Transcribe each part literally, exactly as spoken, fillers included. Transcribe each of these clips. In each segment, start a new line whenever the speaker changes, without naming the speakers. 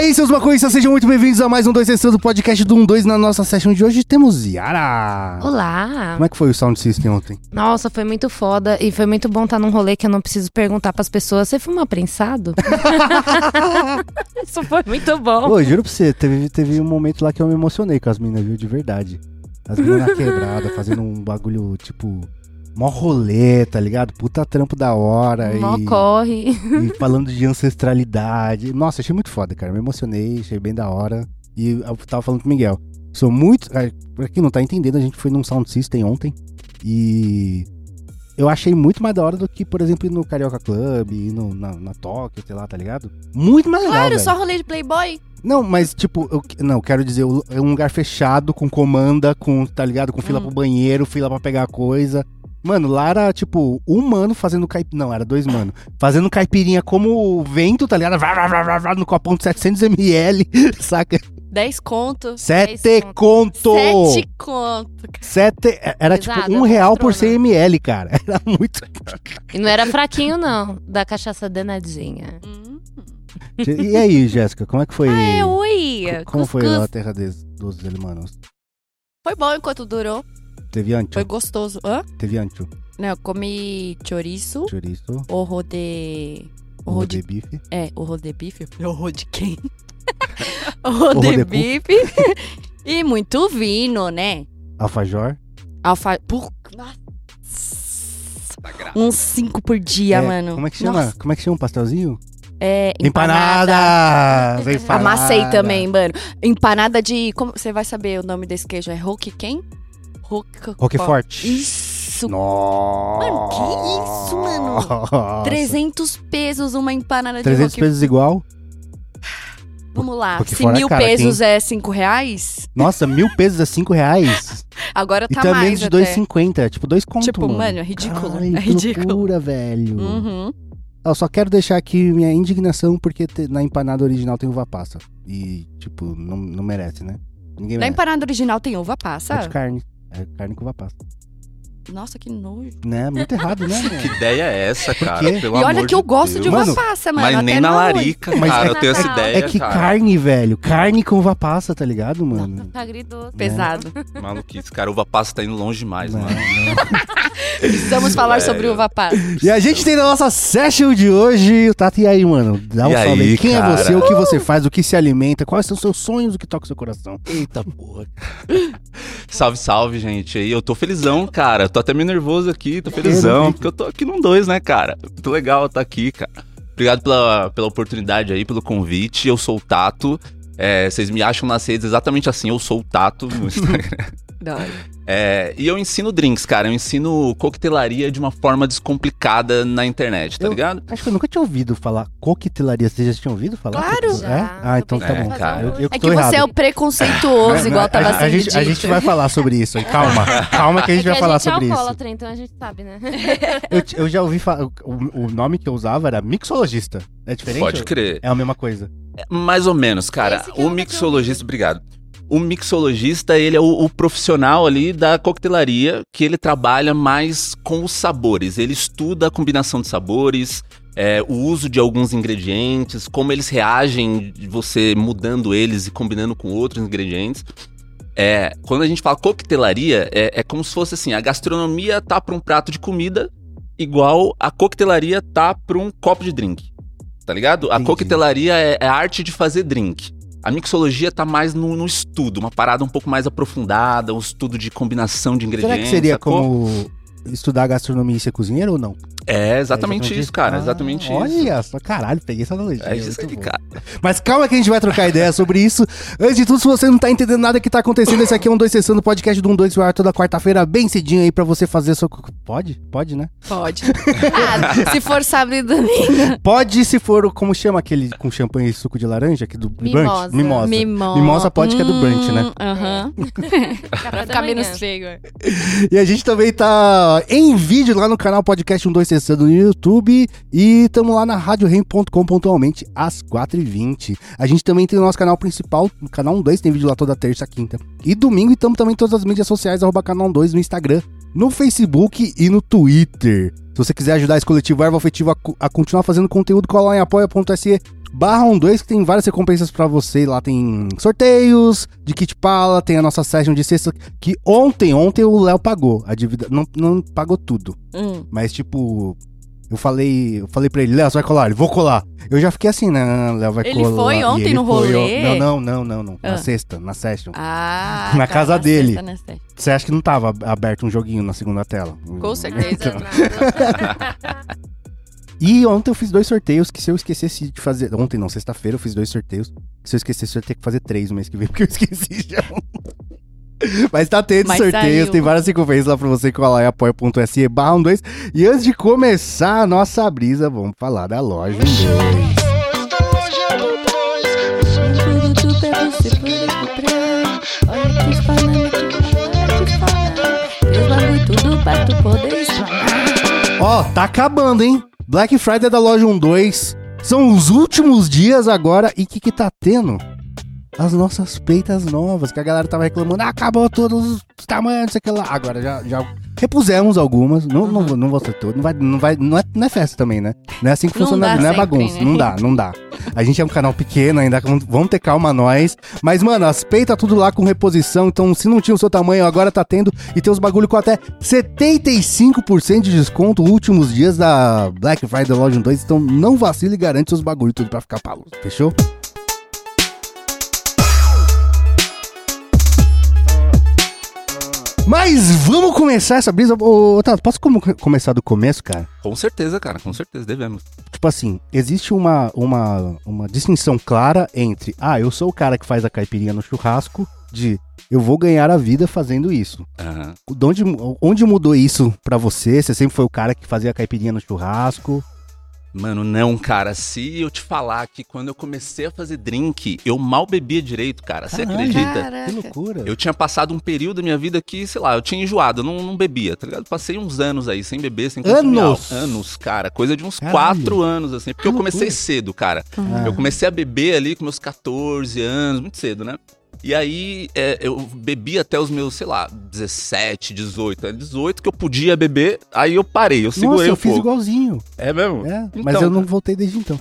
aí, seus maconhistas, sejam muito bem-vindos a mais um dois Sessões do podcast do um dois. Na nossa session de hoje temos Yara.
Olá.
Como é que foi o Sound System ontem?
Nossa, foi muito foda e foi muito bom estar num rolê que eu não preciso perguntar pras pessoas, você fuma prensado? Isso foi muito bom.
Pô, juro pra você, teve, teve um momento lá que eu me emocionei com as minas, viu, de verdade. As minas na quebrada, fazendo um bagulho, tipo... Mó rolê, tá ligado? Puta trampo da hora.
Mó
e,
corre.
E falando de ancestralidade. Nossa, achei muito foda, cara. Me emocionei, achei bem da hora. E eu tava falando com o Miguel. Sou muito... Pra quem não tá entendendo, a gente foi num Sound System ontem. E... eu achei muito mais da hora do que, por exemplo, ir no Carioca Club, ir no, na, na Tóquio, sei lá, tá ligado? Muito mais legal,
Claro,
velho.
só rolê de Playboy.
Não, mas tipo, eu não, quero dizer, é um lugar fechado, com comanda, com, tá ligado? Com fila
Hum.
pro banheiro, fila pra pegar coisa. Mano, lá era, tipo, um mano fazendo caipirinha. Não, era dois mano. Fazendo caipirinha como o vento, tá ligado? Vá, vá, vá, vá, vá, no copão de setecentos mililitros, saca?
dez conto.
Sete conto!
Sete conto.
Sete... Era,
Exato,
tipo, um real por
patrona.
cem mililitros, cara. Era muito...
E não era fraquinho, não. Da cachaça danadinha.
Hum.
E aí, Jéssica, como é que foi...
Ah, é, ui.
Como foi
Cuscuz.
lá a terra des, dos hermanos?
Foi bom enquanto durou.
Teve ancho?
Foi gostoso. Hã?
Teve ancho?
Não, eu comi chouriço,
Chouriço?
orro de...
Orro
Orro
de
de...
bife?
É, orro de bife. Orro de quem?
Orro
orro
de
de
cu.
bife. E muito vinho, né?
Alfajor?
Alfa... Por... Nossa. Uns cinco por dia,
É,
mano.
Como é que chama?
Nossa.
Como é que chama o pastelzinho?
É,
Empanada! Vem empanada.
Amassei também, mano. Empanada de... Como você vai saber o nome desse queijo? É Roque quem? Roque...
Roquefort.
Isso.
Nossa!
Mano, que isso, mano? trezentos pesos uma empanada de
trezentos
Roque...
pesos igual?
Vamos lá.
Roquefort
Se
é
mil
caro aqui,
pesos é cinco reais,
Nossa, mil pesos é cinco reais?
agora
E
tá
também
mais
de
até.
dois reais e cinquenta centavos. Tipo, dois contos,
Tipo,
mano.
mano, é ridículo.
Caralho,
é
que
ridículo.
loucura, velho.
Uhum.
Eu só quero deixar aqui minha indignação, porque te- na empanada original tem uva passa. E, tipo, não, não merece, né? Ninguém
Na
merece.
empanada original tem uva
É
passa?
de carne. É carne com uva passa.
Nossa, que nojo.
Né? Muito errado, né,
Que
mano?
ideia é essa, cara?
quê?
Pelo
E olha
amor
que eu gosto de
Deus.
uva
Mano,
passa, mano.
Mas
até
nem na
no-
larica,
Mas
cara,
é-
eu tenho essa
é-
ideia,
É que
cara.
carne, velho. Carne com uva passa, tá ligado, mano?
Tá agridoce.
Pesado.
Maluquice, cara, uva passa tá indo longe demais,
Não,
mano.
não.
Precisamos falar
Velho.
sobre uva passa.
E a gente tem na nossa session de hoje, o Tati, e aí, mano? Dá um
E
salve aí.
aí,
Quem
cara?
é você? O que você faz? O que se alimenta? Quais são os seus sonhos? O que toca o seu coração? Eita porra.
Salve, salve, gente. Aí eu tô felizão, cara. Tô até meio nervoso aqui, tô felizão, porque eu tô aqui num dois, né, cara? Muito legal estar aqui, cara. Obrigado pela, pela oportunidade aí, pelo convite. Eu sou o Tato. É, vocês me acham nas redes exatamente assim, eu sou o Tato no Instagram.
Da hora.
É, e eu ensino drinks, cara. Eu ensino coquetelaria de uma forma descomplicada na internet, tá
Eu-
ligado?
Acho que eu nunca tinha ouvido falar coquetelaria. Você já tinha ouvido falar?
Claro.
Coquetelaria?
Já.
É? Ah, então
Tô
tá
pensando
bom.
em fazer
Eu,
hoje.
eu
É
tô
que
errado.
você é o preconceituoso,
Não,
igual
não,
tava
a, a,
sendo
gente, a
dito.
gente vai falar sobre isso aí. Calma. Calma que a gente
É
vai
que
falar
a gente
sobre
é
isso.
alcoólatra, então a gente sabe, né?
Eu, t- eu já ouvi falar. O, o nome que eu usava era mixologista. É diferente?
Pode crer.
É a mesma coisa.
Mais ou menos, cara.
Esse que eu
O
nunca
mixologista, obrigado. O mixologista, ele é o, o profissional ali da coquetelaria, que ele trabalha mais com os sabores. Ele estuda a combinação de sabores, é, o uso de alguns ingredientes, como eles reagem, você mudando eles e combinando com outros ingredientes. É, quando a gente fala coquetelaria, é, é como se fosse assim, a gastronomia tá para um prato de comida, igual a coquetelaria tá para um copo de drink. Tá ligado? A
Entendi.
coquetelaria é, é a arte de fazer drink. A mixologia tá mais no, no estudo, uma parada um pouco mais aprofundada, um estudo de combinação de ingredientes.
Será que seria
sacou?
como estudar gastronomia e ser cozinheiro ou não?
É exatamente
É
isso, cara.
Ah,
exatamente isso.
Olha só, caralho, peguei essa analogia.
É isso
muito
aí,
bom.
cara.
Mas calma que a gente vai trocar ideia sobre isso. Antes de tudo, se você não tá entendendo nada que tá acontecendo, esse aqui é um dois Sessão do podcast do um dois vai toda quarta-feira, bem cedinho aí pra você fazer seu... Pode? Pode, né?
Pode. Ah, se for sábado e domingo.
Pode se for, o- como chama aquele com champanhe e suco de laranja, aqui do
Mimosa.
brunch? Mimosa.
Mimosa.
Mimosa pode que é do brunch, né?
Hum, Aham.
Café
Pra
da
ficar
manhã.
menos feio.
E a gente também tá em vídeo lá no canal Podcast um dois Sessão no YouTube e tamo lá na rádio rem ponto com pontualmente às quatro e vinte. A gente também tem o nosso canal principal, no canal um dois, tem vídeo lá toda terça, quinta e domingo, e tamo também em todas as mídias sociais, arroba canal um dois no Instagram, no Facebook e no Twitter. Se você quiser ajudar esse coletivo Erva Afetiva a, co- a continuar fazendo conteúdo, cola lá em apoia.se barra um dois, que tem várias recompensas pra você. Lá tem sorteios de kit pala, tem a nossa session de sexta, que ontem, ontem o Léo pagou a dívida, não, não pagou tudo.
Hum.
Mas tipo, eu falei, eu falei pra ele, Léo, você vai colar? Ele, vou colar. Eu já fiquei assim, né, Léo vai
Ele
colar.
foi
E
ontem
ele
no
foi,
rolê?
Não, não, não, não, não.
Ah.
Na sexta, na session.
Ah,
Na
tá,
casa
na
dele.
sexta, na sexta.
Você acha que não tava aberto um joguinho na segunda tela?
Com certeza.
E ontem eu fiz dois sorteios que se eu esquecesse de fazer... Ontem não, sexta-feira eu fiz dois sorteios. Que se eu esquecesse eu ia ter que fazer três no mês que vem, porque eu esqueci já. Mas tá tendo
Mas
sorteios,
saiu.
tem várias recompensas lá pra você colar em apoia.se barra um dois. E antes de começar a nossa brisa, vamos falar da loja um dois.
Tudo pra você poder comprar. Olha que falando, que falando. Fez bagulho tudo pra tu poder explanar.
Ó, tá acabando, hein? Black Friday da loja um dois. São os últimos dias agora. E o que que tá tendo? As nossas peitas novas, que a galera tava reclamando, ah, acabou todos os tamanhos, não sei o que lá. Agora já, já repusemos algumas, não, não, não vou ser todo, não vai, não vai, não é, não é festa também, né? Não é assim que
Não
funciona,
dá
não é
sempre,
bagunça,
né?
não dá, não dá. A gente é um canal pequeno ainda, vamos ter calma nós. Mas, mano, as peitas tudo lá com reposição, então se não tinha o seu tamanho, agora tá tendo. E tem os bagulho com até setenta e cinco por cento de desconto últimos dias da Black Friday da loja um dois. Então não vacile e garante seus bagulho tudo pra ficar pra luz, fechou? Mas vamos começar essa brisa. Ô, Tato, posso como- começar do começo, cara?
Com certeza, cara, com certeza, devemos.
Tipo assim, existe uma, uma, uma distinção clara entre, ah, eu sou o cara que faz a caipirinha no churrasco, de eu vou ganhar a vida fazendo isso.
Aham.
De onde, onde mudou isso pra você? Você sempre foi o cara que fazia a caipirinha no churrasco?
Mano, não, cara. Se eu te falar que quando eu comecei a fazer drink, eu mal bebia direito, cara. Você
Caralho.
acredita?
Que
Caraca.
loucura.
Eu tinha passado um período da minha vida que, sei lá, eu tinha enjoado, eu não, não bebia, tá ligado? Passei uns anos aí sem beber, sem consumir
Anos?
álcool. Anos, cara. Coisa de uns
Caralho.
quatro anos, assim. Porque
Que
eu comecei
loucura.
cedo, cara.
Ah.
Eu comecei a beber ali com meus catorze anos, muito cedo, né? E aí, é, eu bebi até os meus, sei lá, dezessete, dezoito. dezoito que eu podia beber, aí eu parei, eu segurei
Nossa, eu
um
fiz
pouco.
igualzinho.
É mesmo?
É,
Então,
mas eu não voltei desde então.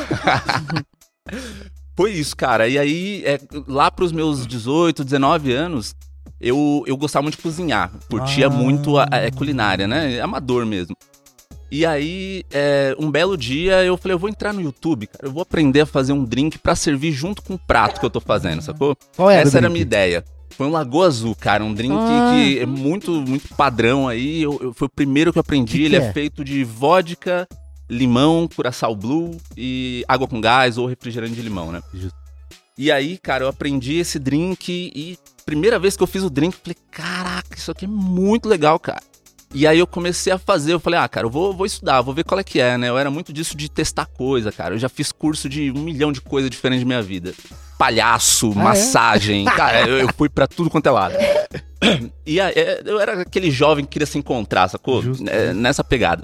Foi isso, cara. E aí, é, lá pros meus dezoito, dezenove anos, eu, eu gostava muito de cozinhar. Curtia
Ah.
muito a, a culinária, né? Amador mesmo. E aí, é, um belo dia, eu falei, eu vou entrar no YouTube, cara. Eu vou aprender a fazer um drink pra servir junto com o prato que eu tô fazendo, sacou?
Qual era o
Essa era a
drink?
minha ideia. Foi um Lagoa Azul, cara. Um drink
Ah.
que é muito, muito padrão aí. Eu, eu- foi o primeiro que eu aprendi.
Que que
Ele é?
é?
feito de vodka, limão, curaçao blue e água com gás ou refrigerante de limão, né?
Justo.
E aí, cara, eu aprendi esse drink e primeira vez que eu fiz o drink, eu falei, caraca, isso aqui é muito legal, cara. E aí eu comecei a fazer, eu falei, ah, cara, eu vou, vou estudar, vou ver qual é que é, né? Eu era muito disso de testar coisa, cara. Eu já fiz curso de um milhão de coisas diferentes na minha vida. Palhaço,
Ah, é?
massagem, cara, eu, eu fui pra tudo quanto é lado. E aí, é, eu era aquele jovem que queria se encontrar, sacou?
Justo.
É, nessa pegada.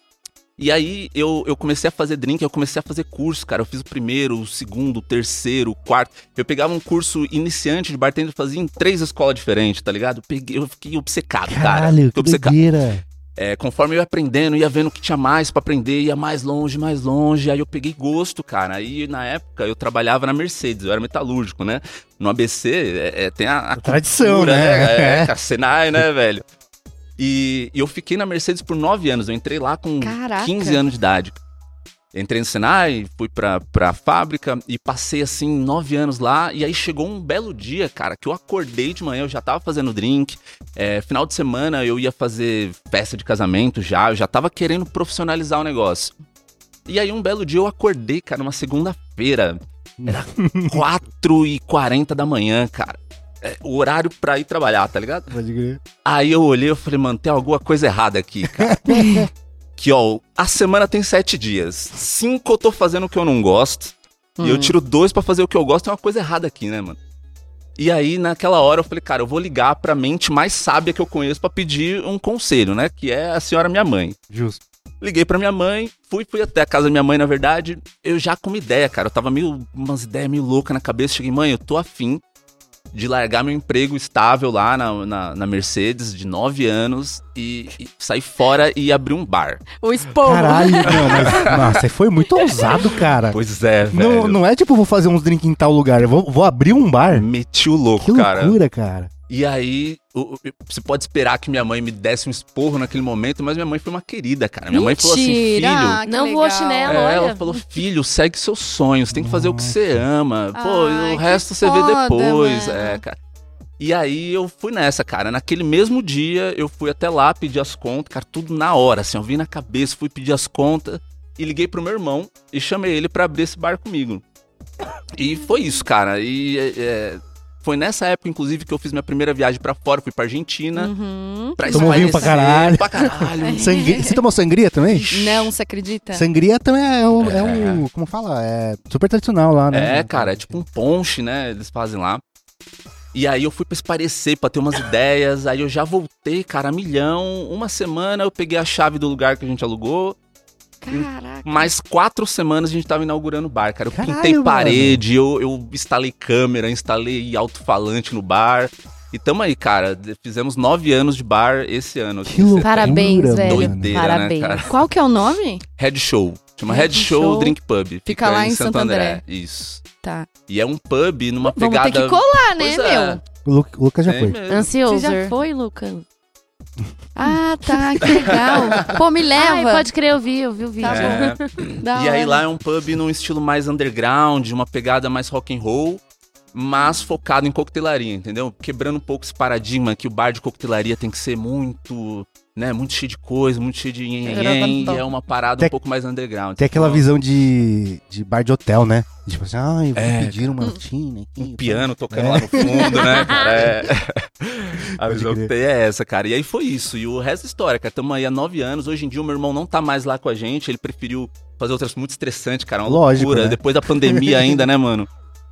E aí eu, eu comecei a fazer drink, eu comecei a fazer curso, cara. Eu fiz o primeiro, o segundo, o terceiro, o quarto. Eu pegava um curso iniciante de bartender e fazia em três escolas diferentes, tá ligado? Eu, peguei, eu fiquei obcecado, cara.
Caralho,
Fiquei
que
obcecado.
doideira.
É, conforme eu ia aprendendo, ia vendo que tinha mais pra aprender, ia mais longe, mais longe. Aí eu peguei gosto, cara. Aí na época eu trabalhava na Mercedes, eu era metalúrgico, né? No A B C é, é, tem a, a
Tradição,
cultura,
né?
É, é, cara, Senai, né, velho? E, e eu fiquei na Mercedes por nove anos. Eu entrei lá com
Caraca.
quinze anos de idade. Entrei no Senai, fui pra, pra fábrica e passei, assim, nove anos lá. E aí chegou um belo dia, cara, que eu acordei de manhã, eu já tava fazendo drink. É, final de semana eu ia fazer festa de casamento já, eu já tava querendo profissionalizar o negócio. E aí um belo dia eu acordei, cara, numa segunda-feira. Era quatro e quarenta da manhã, cara. É, o horário pra ir trabalhar, tá ligado?
Pode crer.
Aí eu olhei e falei, mano, tem alguma coisa errada aqui, cara. Que, ó, a semana tem sete dias. Cinco eu tô fazendo o que eu não gosto.
Hum.
E eu tiro dois pra fazer o que eu gosto. Tem uma coisa errada aqui, né, mano? E aí, naquela hora, eu falei, cara, eu vou ligar pra mente mais sábia que eu conheço pra pedir um conselho, né? Que é a senhora minha mãe.
Justo.
Liguei pra minha mãe, fui, fui até a casa da minha mãe, na verdade. Eu já com uma ideia, cara. Eu tava meio, umas ideias meio loucas na cabeça. Cheguei, mãe, eu tô afim de largar meu emprego estável lá na, na, na Mercedes, de nove anos, e, e sair fora e abrir um bar.
O esporro.
Caralho, não, mas, nossa, foi muito ousado, cara.
Pois é, velho.
Não, não é tipo, vou fazer uns drinks em tal lugar, eu vou, vou abrir um bar.
Meti o louco,
Que
cara.
loucura, cara.
E aí, o- o- você pode esperar que minha mãe me desse um esporro naquele momento, mas minha mãe foi uma querida, cara. Minha mãe falou assim, filho...
Mentira, que
Não
legal.
voa chinelo.
É,
olha.
ela falou, filho, segue seus sonhos, tem que fazer o que você ama. Pô,
Ai,
o
que
resto você vê
foda,
depois.
mano.
É, cara. E aí eu fui nessa, cara. Naquele mesmo dia, eu fui até lá pedir as contas, cara, tudo na hora, assim, eu vim na cabeça, fui pedir as contas e liguei pro meu irmão e chamei ele pra abrir esse bar comigo. E foi isso, cara. E é, é, foi nessa época, inclusive, que eu fiz minha primeira viagem pra fora, fui pra Argentina.
Uhum.
Pra
Tomou vinho pra
espairecer,
caralho.
Pra caralho.
Sangria, você tomou sangria também?
Não, você acredita?
Sangria também é o, é o- como fala, é super tradicional lá, né?
É, cara, é tipo um ponche, né? Eles fazem lá. E aí eu fui pra esparecer, pra ter umas ideias. Aí eu já voltei, cara, a milhão. Uma semana eu peguei a chave do lugar que a gente alugou.
Caraca.
Mais quatro semanas a gente tava inaugurando o bar, cara. Eu
Caralho,
pintei
mano.
parede, eu, eu instalei câmera, instalei alto-falante no bar. E tamo aí, cara. de- Fizemos nove anos de bar esse ano.
Que loucura,
Parabéns,
mano.
velho.
Doideira, né,
Parabéns.
cara?
Qual que é o nome?
Head Show. Chama
Head
Head Show,
Show.
Drink Pub. Fica,
lá em Santo André.
Isso.
Tá.
E é um pub numa
Vamos
pegada...
ter que colar, né,
Pois é.
meu?
O Lu- o Lucas já
Tem
foi.
mesmo.
Ansioso.
Você já foi, Lucas? Ah, tá, que legal. Pô, me leva.
Ai, pode crer, eu vi, eu vi o vídeo.
Tá
É.
Da
E aí
hora.
lá é um pub num estilo mais underground, uma pegada mais rock and roll, mas focado em coquetelaria, entendeu? Quebrando um pouco esse paradigma que o bar de coquetelaria tem que ser muito, né, muito cheio de coisa, muito cheio de nhen, e é uma parada
Tem-
um pouco mais underground.
Tem aquela
Então,
visão de, de bar de hotel, né? Tipo assim, ai, vou
É,
pedir uma tina aqui.
um piano tocando
É.
lá no fundo, né, cara? É. A
Pode
visão
crer.
que tem é essa, cara. E aí foi isso. E o resto da história, cara. Estamos aí há nove anos. Hoje em dia o meu irmão não tá mais lá com a gente. Ele preferiu fazer outras muito estressantes, cara. Uma
Lógico,
loucura.
né?
Depois da pandemia ainda, né, mano?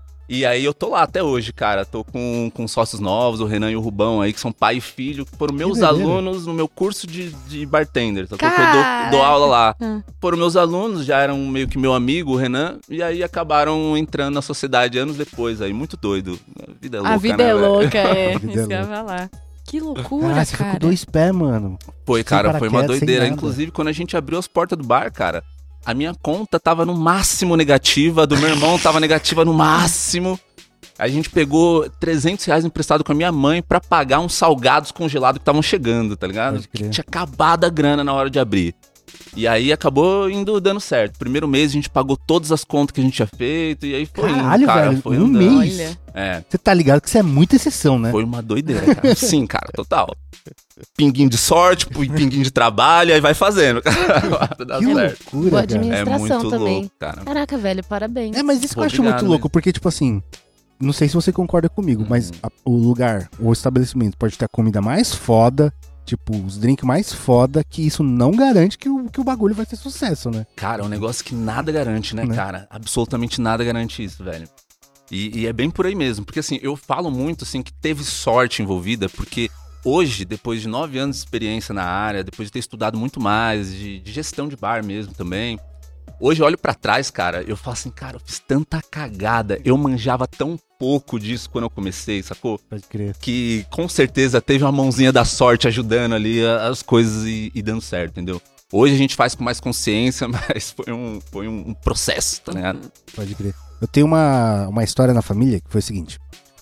E aí eu tô lá até hoje, cara. Tô com, com sócios novos, o Renan e o Rubão aí, que são pai e filho, que foram meus
doideira.
alunos no meu curso de, de bartender. Tá? Que eu
Cara.
dou, dou aula lá.
Hum.
Foram meus alunos, já eram meio que meu amigo, o Renan, e aí acabaram entrando na sociedade anos depois aí. Muito doido. A vida é louca,
A vida
né,
é
velho?
louca, é.
A vida é
Isso que eu ia
louca.
falar. Que loucura,
Ah, você foi
cara.
com dois pés, mano.
Foi,
Sem
cara, foi uma
paraquedas, sem
doideira.
nada.
Inclusive, quando a gente abriu as portas do bar, cara, a minha conta tava no máximo negativa, a do meu irmão tava negativa no máximo. A gente pegou trezentos reais emprestado com a minha mãe pra pagar uns salgados congelados que estavam chegando, tá ligado?
Pode crer.
Que tinha acabado a grana na hora de abrir. E aí acabou indo dando certo. Primeiro mês a gente pagou todas as contas que a gente tinha feito e aí foi
Caralho,
indo, cara.
velho,
Foi
um
andando.
mês.
Olha.
É,
Você tá ligado que isso é muita exceção, né?
foi uma doideira, cara. Sim, cara, total. Pinguinho de sorte, pinguinho de trabalho, aí vai fazendo, cara. Dá
Que
certo.
loucura,
Boa
cara.
É
administração
muito
também.
louco, cara.
Caraca, velho, parabéns.
É, mas isso que eu acho
Obrigado
muito louco,
mesmo.
porque, tipo assim, não sei se você concorda comigo, mas
Uhum.
a- o lugar, o estabelecimento pode ter a comida mais foda, tipo, os drinks mais foda, que isso não garante que o, que o bagulho vai ter sucesso, né?
Cara, é um negócio que nada garante, né,
Né?
cara? Absolutamente nada garante isso, velho. E, e é bem por aí mesmo. Porque, assim, eu falo muito, assim, que teve sorte envolvida, porque hoje, depois de nove anos de experiência na área, depois de ter estudado muito mais, de, de gestão de bar mesmo também, hoje eu olho pra trás, cara, eu falo assim, cara, eu fiz tanta cagada, eu manjava tão pouco disso quando eu comecei, sacou?
Pode crer.
Que com certeza teve uma mãozinha da sorte ajudando ali a- as coisas e, e dando certo, entendeu? Hoje a gente faz com mais consciência, mas foi um, foi um, um processo, tá ligado?
Pode crer. Eu tenho uma, uma história na família que foi o seguinte: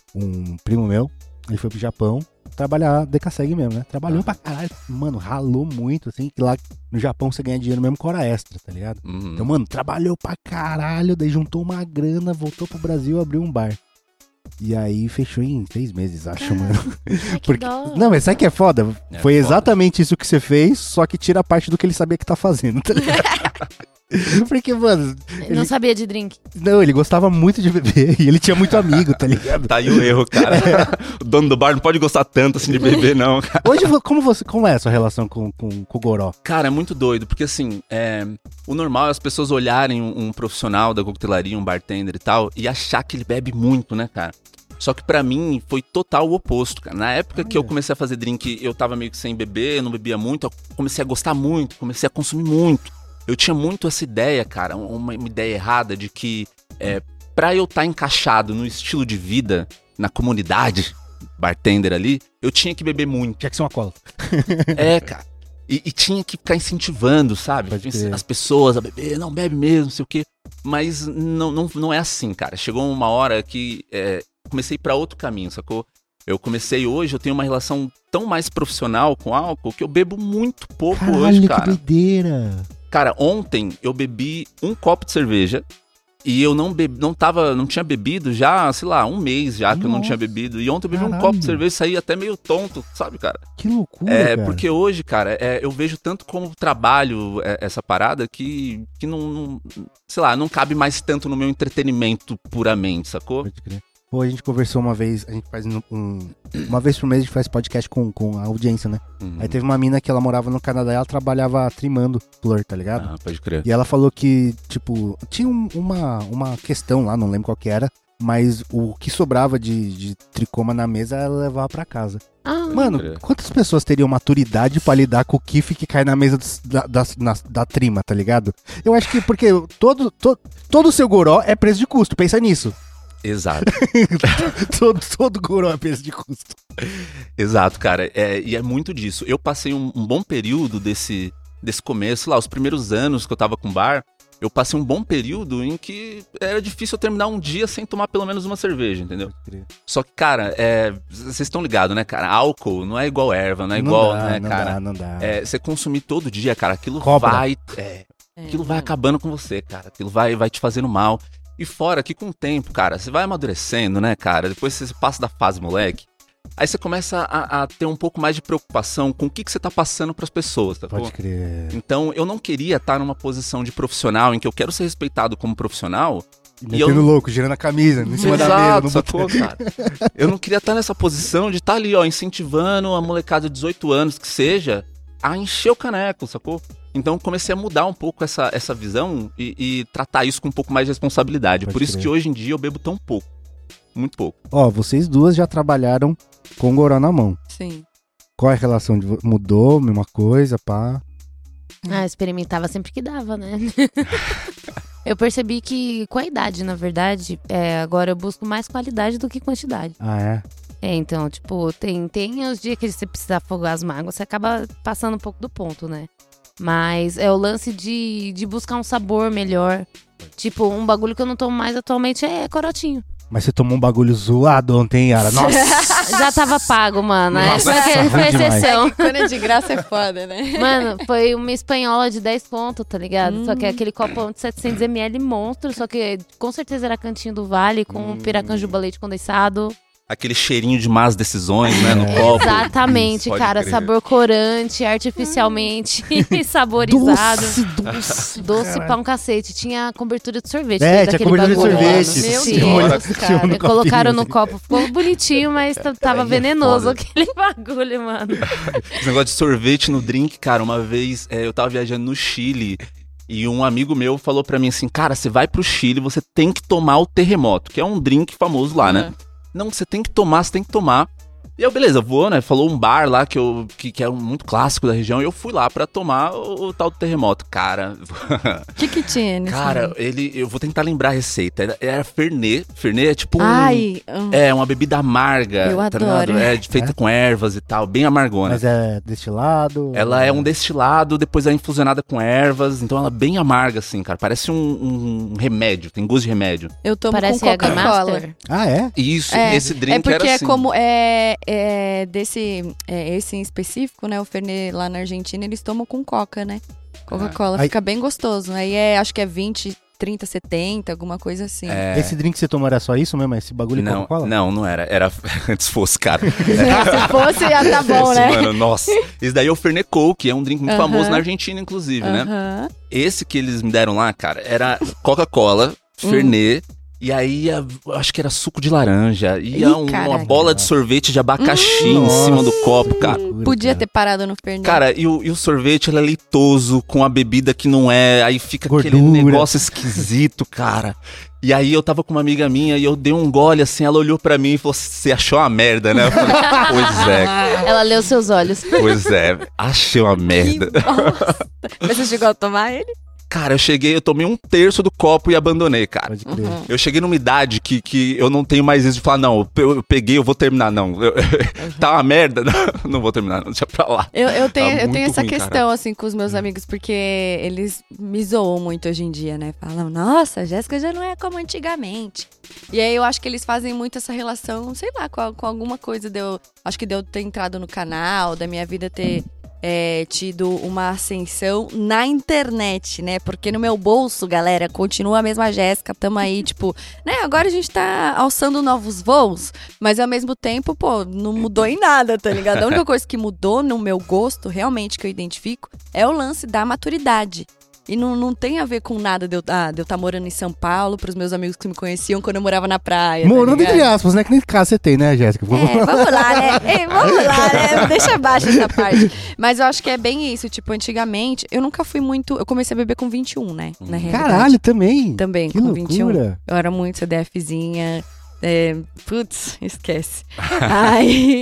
um primo meu, ele foi pro Japão trabalhar decassegue mesmo, né? Trabalhou pra caralho. Mano, ralou muito, assim, que lá no Japão você ganha dinheiro mesmo com hora extra, tá ligado?
Uhum.
Então, mano, trabalhou pra caralho, daí juntou uma grana, voltou pro Brasil, abriu um bar. E aí fechou em seis meses, acho, mano.
Ai, que
Porque...
dó.
Não, mas sabe o que é foda?
É
Foi
foda.
exatamente isso que você fez, só que tira a parte do que ele sabia que tá fazendo, tá ligado? Porque, mano,
Eu não sabia de drink.
não, ele gostava muito de beber e ele tinha muito amigo, tá ligado?
Tá aí o erro, cara. O dono do bar não pode gostar tanto assim de beber, não, cara.
Hoje, vo- como, você, como é a sua relação com, com, com o Goró?
Cara, é muito doido, porque assim, é, o normal é as pessoas olharem um, um profissional da coquetelaria, um bartender e tal, e achar que ele bebe muito, né, cara? Só que pra mim foi total o oposto, cara. Na época que eu comecei a fazer drink, eu tava meio que sem beber, eu não bebia muito, eu comecei a gostar muito, comecei a consumir muito. Eu tinha muito essa ideia, cara, uma, uma ideia errada de que é, pra eu estar encaixado no estilo de vida, na comunidade bartender ali, eu tinha que beber muito.
Tinha que ser uma cola.
É, cara. E, e tinha que ficar incentivando, sabe?
Pode crer.
As pessoas a beber, não bebe mesmo, não sei o quê. Mas não, não, não é assim, cara. Chegou uma hora que é, comecei pra outro caminho, sacou? Eu comecei hoje, eu tenho uma relação tão mais profissional com álcool que eu bebo muito pouco
Caralho,
hoje,
que
cara.
doideira.
Cara, ontem eu bebi um copo de cerveja e eu não bebi, não tava, não tinha bebido já, sei lá, um mês já que eu não
Nossa.
tinha bebido. E ontem eu bebi um
Caralho.
copo de cerveja e saí até meio tonto, sabe, cara?
Que loucura,
É,
cara.
porque hoje, cara, é, eu vejo tanto como trabalho é, essa parada que, que não, não, sei lá, não cabe mais tanto no meu entretenimento puramente, sacou?
Pode crer. Pô, a gente conversou uma vez, a gente faz um, um- uma vez por mês a gente faz podcast com, com a audiência, né?
Uhum.
Aí teve uma mina que ela morava no Canadá e ela trabalhava trimando flor, tá ligado?
Ah, pode crer.
E ela falou que, tipo, tinha um- uma, uma questão lá, não lembro qual que era, mas o que sobrava de, de tricoma na mesa ela levava pra casa.
Ah,
Mano,
crer.
quantas pessoas teriam maturidade pra lidar com o kiff que cai na mesa dos- da, da, na- da trima, tá ligado? Eu acho que porque todo todo todo o seu goró é preço de custo, pensa nisso.
Exato.
todo, todo goró é preço de custo.
Exato, cara. É, e é muito disso. Eu passei um, um bom período desse, desse começo, lá, os primeiros anos que eu tava com bar, eu passei um bom período em que era difícil eu terminar um dia sem tomar pelo menos uma cerveja, entendeu? Só que, cara, é, vocês estão ligados, né, cara? Álcool não é igual erva, não é igual,
dá,
né,
não
cara?
dá, não dá.
É, você consumir todo dia, cara, aquilo
Cobra.
vai. É, aquilo vai acabando com você, cara. Aquilo vai, vai te fazendo mal. E fora que com o tempo, cara, você vai amadurecendo, né, cara? Depois você passa da fase moleque. Aí você começa a, a ter um pouco mais de preocupação com o que, que você tá passando pras pessoas, tá?
Pode crer.
Então, eu não queria estar numa posição de profissional em que eu quero ser respeitado como profissional.
Metendo
eu-
louco, girando a camisa, em cima da mesa, no
sacou,
botão.
cara? Eu não queria estar nessa posição de estar ali, ó, incentivando a molecada de dezoito anos, que seja, a encher o caneco, sacou? Então eu comecei a mudar um pouco essa, essa visão e, e tratar isso com um pouco mais de responsabilidade.
Pode
Por isso
crer.
que hoje em dia eu bebo tão pouco. Muito pouco.
Ó, vocês duas já trabalharam com goró na mão.
Sim.
Qual é a relação de vo- mudou, mesma coisa, pá?
Ah, experimentava sempre que dava, né? Eu percebi que com a idade, na verdade, é, agora eu busco mais qualidade do que quantidade.
Ah, é?
É, então, tipo, tem, tem os dias que você precisa afogar as mágoas, você acaba passando um pouco do ponto, né? Mas é o lance de, de buscar um sabor melhor. Tipo, um bagulho que eu não tomo mais atualmente é corotinho.
Mas você tomou um bagulho zoado ontem, Yara. Nossa!
Já tava pago, mano.
Nossa,
Essa foi, foi
ruim demais.
exceção.
Quando é de graça é foda, né?
Mano, foi uma espanhola de dez conto, tá ligado? Só que
Hum.
é aquele copão de setecentos mililitros monstro, só que com certeza era cantinho do Vale com
Hum.
piracanjuba leite condensado.
Aquele cheirinho de más decisões, né, no copo.
Exatamente,
Pode
cara.
crer.
Sabor corante, artificialmente saborizado.
Doce, doce.
Doce
cara.
pra um cacete. Tinha cobertura de sorvete.
É,
dentro
tinha
daquele
cobertura de
bagulho,
sorvete.
mano.
Meu
Sim.
Deus,
Tinha
cara.
um
E colocaram no
copinho,
copo. Ficou bonitinho, mas t- tava
Aí é
venenoso
foda.
aquele bagulho, mano.
Esse negócio de sorvete no drink, cara, uma vez é, eu tava viajando no Chile e um amigo meu falou pra mim assim, cara, você vai pro Chile, você tem que tomar o terremoto, que é um drink famoso lá, né? Não, você tem que tomar, você tem que tomar. E eu, beleza, vou, né? Falou um bar lá que, eu, que, que é um muito clássico da região e eu fui lá pra tomar o, o tal do terremoto. Cara,
O que que tinha nesse
cara, ele, eu vou tentar lembrar a receita. Era, era Fernet. Fernet é tipo um...
Ai, hum.
É, uma bebida amarga.
Eu
tá
adoro.
ligado? É de- feita
É?
com ervas e tal, bem amargona.
Mas é destilado?
Ela é um destilado, depois é infusionada com ervas, então ela é bem amarga, assim, cara. Parece um, um remédio, tem gosto de remédio.
eu tomo
Parece
com
Jäger
Coca-Cola.
Master.
Ah, é?
E isso,
É,
esse drink
É porque
era
é
assim.
como é, é desse é, esse em específico, né? O Fernet lá na Argentina eles tomam com Coca, né? Coca-Cola
Aí-
fica bem gostoso. Aí é, acho que é vinte, trinta, setenta, alguma coisa assim.
É,
Esse drink que você tomou era só isso mesmo? Esse bagulho de
não,
Coca-Cola?
não, não era. Era antes fosse, cara.
Se fosse, já tá bom,
Fosse,
né?
Mano, nossa. Esse daí é o Fernet Coke, que é um drink muito
Aham.
famoso na Argentina, inclusive, né?
Aham.
Esse que eles me deram lá, cara, era Coca-Cola,
Hum.
Fernet. E aí, ia- eu acho que era suco de laranja. Ia
Ih,
um- uma
caraca.
bola de sorvete de abacaxi em
Nossa.
cima do copo, cara.
Loucura,
Podia
cara.
ter parado no Fernet.
Cara, e o, e o sorvete, ele é leitoso, com a bebida que não é, aí fica aquele
Gordura.
negócio esquisito, cara. E aí eu tava com uma amiga minha e eu dei um gole assim, ela olhou pra mim e falou, você achou uma merda, né? Eu falei, pois é,
Ela leu seus olhos.
pois é, achei uma
Que
merda.
bosta. Mas você chegou a tomar ele?
Cara, eu cheguei, eu tomei um terço do copo e abandonei, cara.
Pode crer.
Uhum.
Eu cheguei numa idade que, que eu não tenho mais isso de falar, não, eu, eu peguei, eu vou terminar, não. Eu, tá uma merda, não, não vou terminar, não, deixa pra lá.
Eu, eu tenho,
Tá
eu tenho
muito
essa
ruim,
questão,
cara.
assim, com os meus amigos, porque eles me zoam muito hoje em dia, né? Falam, nossa, a Jéssica já não é como antigamente. E aí eu acho que eles fazem muito essa relação, sei lá, com, a- com alguma coisa de eu... Acho que de eu ter entrado no canal, da minha vida ter é, tido uma ascensão na internet, né? Porque no meu bolso, galera, continua a mesma Jéssica, tamo aí, tipo... Né? Agora a gente tá alçando novos voos, mas ao mesmo tempo, pô, não mudou em nada, tá ligado? A única coisa que mudou no meu gosto, realmente, que eu identifico, é o lance da maturidade. E não, não tem a ver com nada de eu estar ah, de eu tá morando em São Paulo, pros meus amigos que me conheciam quando eu morava na praia. tá
Morando
ligado?
entre aspas, né? Que nem casa você tem, né, Jéssica?
É, vamos lá, né? Ei, vamos lá, né? Deixa abaixo essa parte. Mas eu acho que é bem isso. Tipo, antigamente, eu nunca fui muito... Eu comecei a beber com vinte e um, né? Na realidade.
Caralho, também.
Também,
Que
com vinte e um.
loucura.
Eu era muito CDFzinha. É, putz, esquece. Aí,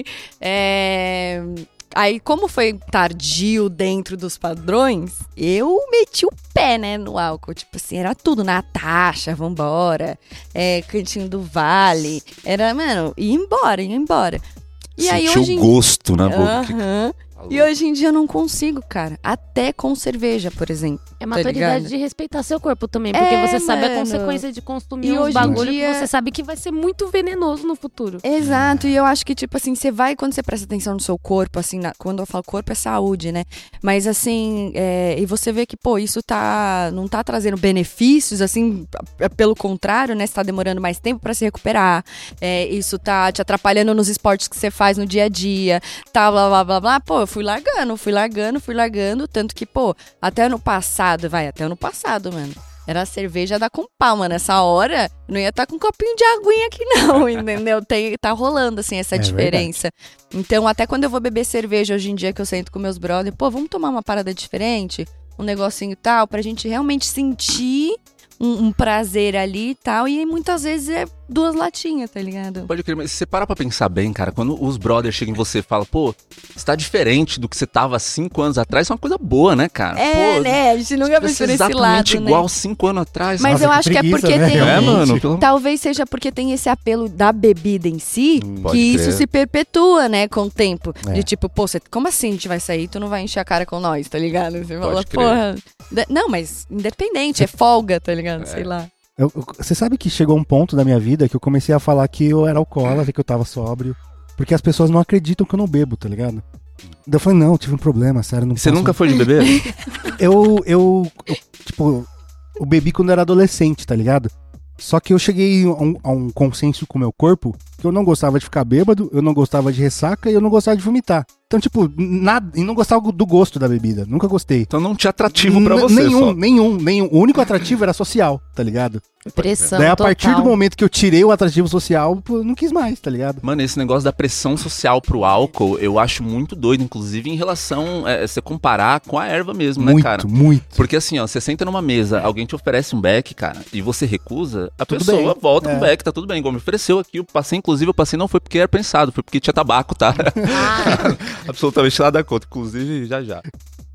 é, aí, como foi tardio dentro dos padrões, eu meti o pé, né, no álcool. Tipo assim, era tudo. Natasha, vambora. É, Cantinho do Vale. Era, mano, ia embora, ia embora. E aí,
Sentiu
hoje em
o gosto na boca.
Aham. E hoje em dia eu não consigo, cara. Até com cerveja, por exemplo.
É maturidade
ligado?
de respeitar seu corpo também, porque
É,
você sabe a
mano.
consequência de consumir
E
uns
hoje em
bagulho
dia-
que você sabe que vai ser muito venenoso no futuro.
Exato, e eu acho que, tipo assim, você vai, quando você presta atenção no seu corpo, assim, na- quando eu falo corpo é saúde, né? Mas assim, é, e você vê que, pô, isso tá, não tá trazendo benefícios, assim, p- pelo contrário, né? Você tá demorando mais tempo pra se recuperar, é, isso tá te atrapalhando nos esportes que você faz no dia a dia, tá, blá, blá, blá, blá. Pô, eu fui largando, fui largando, fui largando, tanto que, pô, até ano passado, vai, até ano passado, mano. Era a cerveja da Compalma. Nessa hora, não ia estar com um copinho de aguinha aqui, não, entendeu? Tem, tá rolando, assim, essa
É
diferença. Então, até quando eu vou beber cerveja hoje em dia, que eu sento com meus brothers, pô, vamos tomar uma parada diferente? Um negocinho e tal, pra gente realmente sentir um, um prazer ali e tal. E muitas vezes é duas latinhas, tá ligado?
Pode crer, mas se você parar pra pensar bem, cara, quando os brothers chegam em você e falam, pô, você tá diferente do que você tava cinco anos atrás, isso é uma coisa boa, né, cara?
É,
pô,
né? A gente nunca
você
pensou
é
nesse
exatamente
lado, né?
igual cinco anos atrás.
Mas
Nossa,
eu
que
acho que é
preguiça,
porque
né?
tem...
É,
Realmente.
mano, pelo...
Talvez seja porque tem esse apelo da bebida em si,
Hum,
que
pode
isso
crer.
se perpetua, né, com o tempo.
É.
De tipo, pô, você, como assim a gente vai sair? Tu não vai encher a cara com nós, tá ligado? Você fala,
crer.
porra. de- Não, mas independente, é folga, tá ligado? Sei lá.
Eu- eu- Você sabe que chegou um ponto da minha vida que eu comecei a falar que eu era alcoólatra, que eu tava sóbrio. Porque as pessoas não acreditam que eu não bebo, tá ligado? Daí eu falei, não, eu tive um problema, sério, não
Você
posso-
nunca foi de beber?
Eu, eu, eu, tipo, eu bebi quando eu era adolescente, tá ligado? Só que eu cheguei a um, a um consenso com o meu corpo que eu não gostava de ficar bêbado, eu não gostava de ressaca e eu não gostava de vomitar. Então, tipo, nada, e não gostava do gosto da bebida, nunca gostei.
Então não tinha atrativo pra
N-
você
nenhum,
só.
nenhum, nenhum. O único atrativo era social, tá ligado?
Pressão
Daí a
total.
partir do momento que eu tirei o atrativo social, pô, eu não quis mais, tá ligado?
Mano, esse negócio da pressão social pro álcool, eu acho muito doido, inclusive em relação, é, você comparar com a erva mesmo, né,
Muito,
cara?
muito.
Porque assim, ó, você senta numa mesa, alguém te oferece um beck, cara, e você recusa, a
Tudo
pessoa
bem,
volta
é.
com o beck, tá tudo bem. Igual me ofereceu aqui, eu passei, inclusive, eu passei não foi porque era prensado, foi porque tinha tabaco, tá?
Ah,
Absolutamente nada contra, inclusive, já já.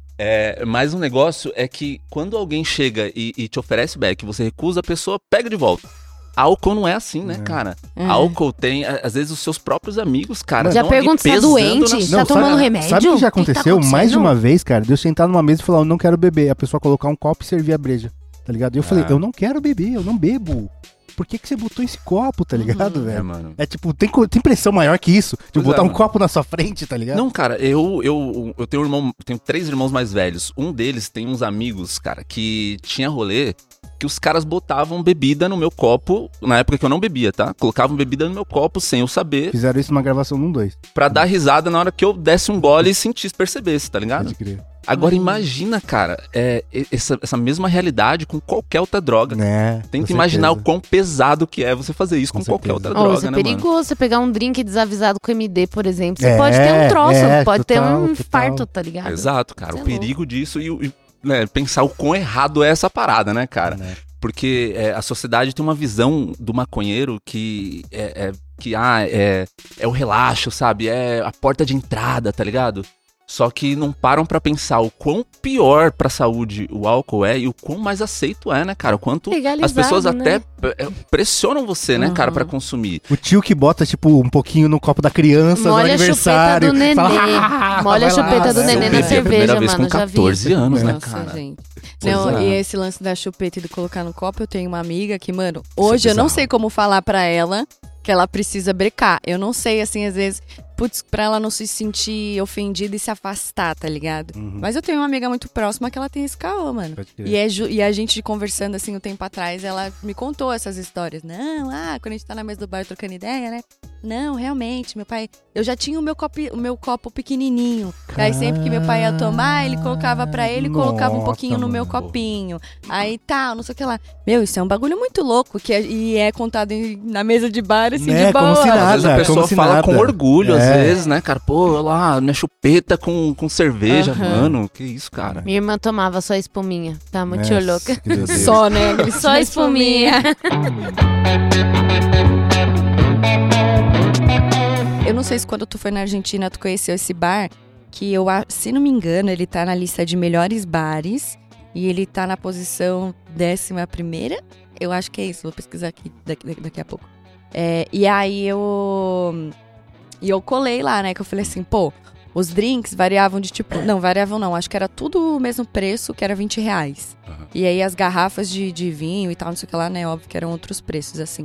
É, mas um negócio é que quando alguém chega e, e te oferece beck, você recusa, a pessoa pega de volta. Álcool não é assim, né,
É.
cara?
É.
Álcool tem, a- às vezes, os seus próprios amigos, cara.
Já
tão ali
pergunta se tá
pesando
doente?
na
Tá
sua-
tomando
sabe,
remédio?
Sabe o que já
O que que tá
aconteceu mais de
acontecendo?
uma vez, cara? De eu sentar numa mesa e falar, eu não quero beber. A pessoa colocar um copo e servir a breja, tá ligado? E eu falei,
Ah.
eu não quero beber, eu não bebo. Por que, que você botou esse copo, tá ligado,
Uhum.
É,
velho?
mano.
É tipo, tem, co- tem pressão maior que isso? De
Pois
botar
é,
um
mano.
copo na sua frente, tá ligado?
Não, cara, eu, eu, eu tenho um irmão, tenho três irmãos mais velhos. Um deles tem uns amigos, cara, que tinha rolê que os caras botavam bebida no meu copo, na época que eu não bebia, tá? Colocavam bebida no meu copo sem eu saber,
Fizeram isso numa gravação num dois.
pra dar risada na hora que eu desse um gole e sentisse, percebesse, tá ligado?
Pode crer.
Agora imagina, cara, é, e- essa, essa mesma realidade com qualquer outra droga.
Né?
Tenta
com
imaginar o
certeza.
quão pesado que é você fazer isso com,
Com
qualquer
certeza.
outra
Ô,
droga,
isso é
né, mano?
perigoso, você pegar um drink desavisado com M D, por exemplo. Você
É,
pode ter um troço,
é,
pode ter
total,
um
total.
infarto, tá ligado?
Exato, cara.
Você
O
é louco.
perigo disso e, o- e, né, pensar o quão errado é essa parada, né, cara?
Né?
Porque é, a sociedade tem uma visão do maconheiro que é, é- que ah, é, é o relaxo, sabe? É a porta de entrada, tá ligado? Só que não param pra pensar o quão pior pra saúde o álcool é e o quão mais aceito é, né, cara? O quanto
Legalizado,
as pessoas
né?
até é, pressionam você, né,
Uhum.
cara, pra consumir.
O tio que bota, tipo, um pouquinho no copo da criança no
Molha a chupeta
aniversário.
do nenê.
Fala, "Ah,
Molha a
vai lá,
chupeta do
né?"
nenê
Eu
na
bebi a
cerveja,
primeira vez
mano,
com
já vi.
catorze anos, né,
Nossa,
cara?
gente.
Pois
Não,
é.
e esse lance da chupeta e de colocar no copo, eu tenho uma amiga que, mano, hoje eu não
bizarro.
sei como falar pra ela que ela precisa brecar. Eu não sei, assim, às vezes, putz, pra ela não se sentir ofendida e se afastar, tá ligado?
Uhum.
Mas eu tenho uma amiga muito próxima que ela tem esse caô, mano.
Pode crer.
E, é ju- e a gente conversando, assim, um tempo atrás, ela me contou essas histórias. Não, ah, quando a gente tá na mesa do bar trocando ideia, né? Não, realmente, meu pai... Eu já tinha o meu copo, o meu copo pequenininho. Aí sempre que meu pai ia tomar, ele colocava pra ele e colocava um
Nossa,
pouquinho no meu
mano.
copinho. Aí tal, não sei o que lá. Meu, isso é um bagulho muito louco. Que é, e é contado em- na mesa de bar, assim,
Né,
de boa.
como se nada.
Às vezes a pessoa
como se
fala
nada.
com orgulho, às
É.
vezes, né, cara? Pô, olha lá, minha chupeta com, com cerveja,
Aham.
mano. Que isso, cara.
Minha irmã tomava só espuminha. Tá muito
Nossa,
louca.
que doideira.
Só, né? Aquele
Só espuminha.
Eu não sei se quando tu foi na Argentina tu conheceu esse bar, que eu, a- se não me engano, ele tá na lista de melhores bares e ele tá na posição décima primeira. Eu acho que é isso, vou pesquisar aqui daqui, daqui- daqui a pouco. É, e aí eu. E eu colei lá, né? Que eu falei assim, pô, os drinks variavam de tipo. Não, variavam não, acho que era tudo o mesmo preço, que era vinte reais.
Aham.
E aí as garrafas de, de vinho e tal, não sei o que lá, né? Óbvio que eram outros preços, assim.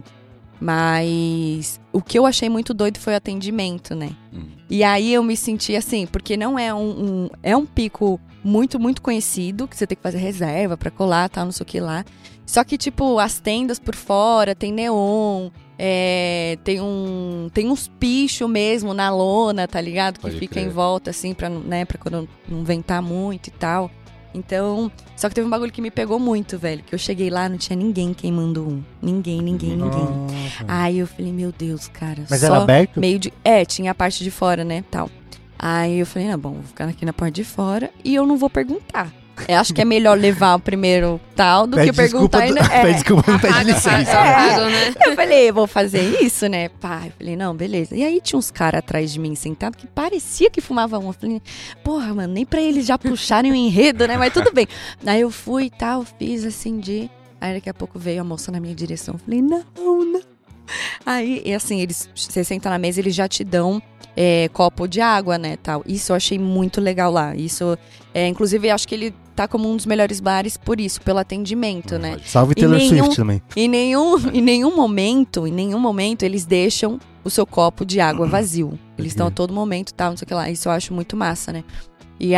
Mas o que eu achei muito doido foi o atendimento, né?
Hum.
E aí eu me senti assim, porque não é um, um- é um pico muito, muito conhecido, que você tem que fazer reserva pra colar, tal, não sei o que lá. Só que, tipo, as tendas por fora, tem neon, é, tem um tem uns pichos mesmo na lona, tá ligado? Que
Pode
fica
crer.
em volta, assim, pra, não- né, pra quando não ventar muito e tal. Então, só que teve um bagulho que me pegou muito, velho. Que eu cheguei lá, não tinha ninguém queimando um. Ninguém, ninguém, ninguém.
Nossa.
Aí eu falei, meu Deus, cara.
Mas
só
era aberto?
meio de. É, tinha a parte de fora, né? Tal. Aí eu falei, não, bom, vou ficar aqui na parte de fora e eu não vou perguntar. Eu acho que é melhor levar o primeiro tal do
Pede
que perguntar
desculpa,
ainda. É.
Pede desculpa, não pede licença.
Pago, né?
Eu falei, vou fazer isso, né? Pá, eu falei, não, beleza. E aí tinha uns caras atrás de mim sentados que parecia que fumavam um. Eu falei, porra, mano, nem pra eles já puxarem o enredo, né? Mas tudo bem. Aí eu fui e tal, fiz assim de. Aí daqui a pouco veio a moça na minha direção. Eu falei, não, não. Aí, e assim, eles, você senta na mesa, eles já te dão é, copo de água, né, tal. Isso eu achei muito legal lá. Isso, é, inclusive, eu acho que ele tá como um dos melhores bares por isso, pelo atendimento, né?
Salve
E
Taylor
nenhum-
Swift também.
Em nenhum, em nenhum momento, em nenhum momento, eles deixam o seu copo de água vazio. Eles estão a todo momento, tal, não sei o que lá. Isso eu acho muito massa, né? E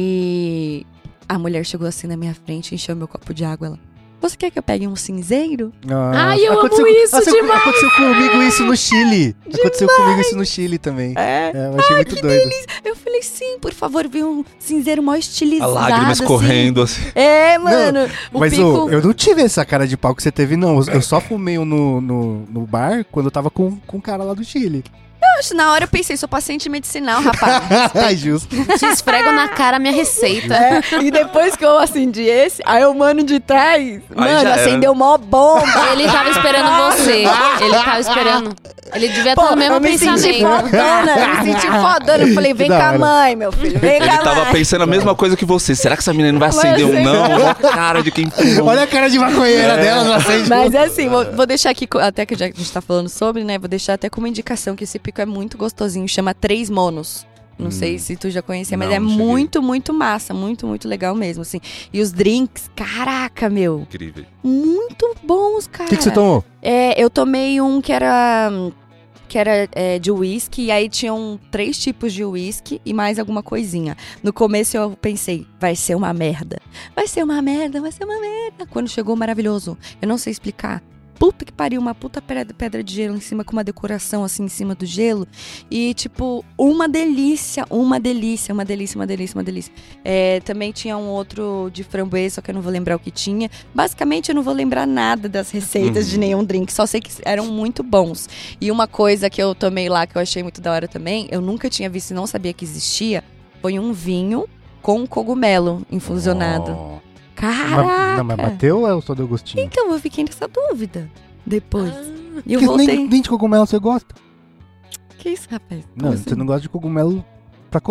aí, a mulher chegou assim na minha frente, encheu meu copo de água, ela... Você quer que eu pegue um cinzeiro?
Ai, eu amo
Aconteceu-
isso
aconteceu-
demais.
Aconteceu comigo isso no Chile. Aconteceu comigo isso no Chile também.
É.
É, eu achei muito doido.
Eu falei, sim, por favor, veio um cinzeiro mó
A
estilizado,
lágrima
assim.
escorrendo, assim.
É, mano. o
Mas
pico...
ô, eu não tive essa cara de pau que você teve, não. Eu só fumei um no, no, no bar quando eu tava com, com o cara lá do Chile.
Poxa, na hora eu pensei, sou paciente medicinal, rapaz.
Justo.
Te esfrego na cara a minha receita.
É, e depois que eu acendi esse, aí o mano de trás, mano,
já era.
acendeu mó bomba.
Ele tava esperando você. Ele tava esperando. Ele devia estar
Pô,
no mesmo
eu me senti
pensamento.
fodona, eu me senti fodona. Eu falei, vem
Que
com
da
a
hora.
mãe, meu filho, vem
Ele
com a
tava
mãe.
pensando a mesma coisa que você. Será que essa menina não vai acender um
Mas-
não? Ó, cara de quem fuma.
Olha a cara de maconheira
É.
dela, não acende.
Mas é assim, vou, vou deixar aqui, co- até que já que a gente tá falando sobre, né? Vou deixar até como indicação que esse pico é muito gostosinho, chama Três Monos. Não
Hum.
sei se tu já conhecia, mas
Não,
é
não cheguei.
muito, muito massa, muito, muito legal mesmo, assim. E os drinks, caraca, meu,
Incrível.
muito bons, cara.
O que, que você tomou?
É, eu tomei um que era que era é, de uísque, e aí tinham três tipos de uísque e mais alguma coisinha. No começo eu pensei, vai ser uma merda. Vai ser uma merda, vai ser uma merda. Quando chegou, maravilhoso. Eu não sei explicar. Puta que pariu, uma puta pedra, pedra de gelo em cima, com uma decoração assim em cima do gelo. E, tipo, uma delícia, uma delícia, uma delícia, uma delícia, uma delícia. É, também tinha um outro de framboesa, só que eu não vou lembrar o que tinha. Basicamente, eu não vou lembrar nada das receitas
Uhum.
de nenhum drink, só sei que eram muito bons. E uma coisa que eu tomei lá, que eu achei muito da hora também, eu nunca tinha visto e não sabia que existia, foi um vinho com cogumelo infusionado.
Ó.
Caraca!
Mas- não, mas bateu ou é o só do gostinho?
Então, eu fiquei nessa dúvida depois. E eu
Porque
voltei.
nem, nem de cogumelo você gosta?
Que isso, rapaz?
Não,
Como assim?
você não gosta de cogumelo pra comer.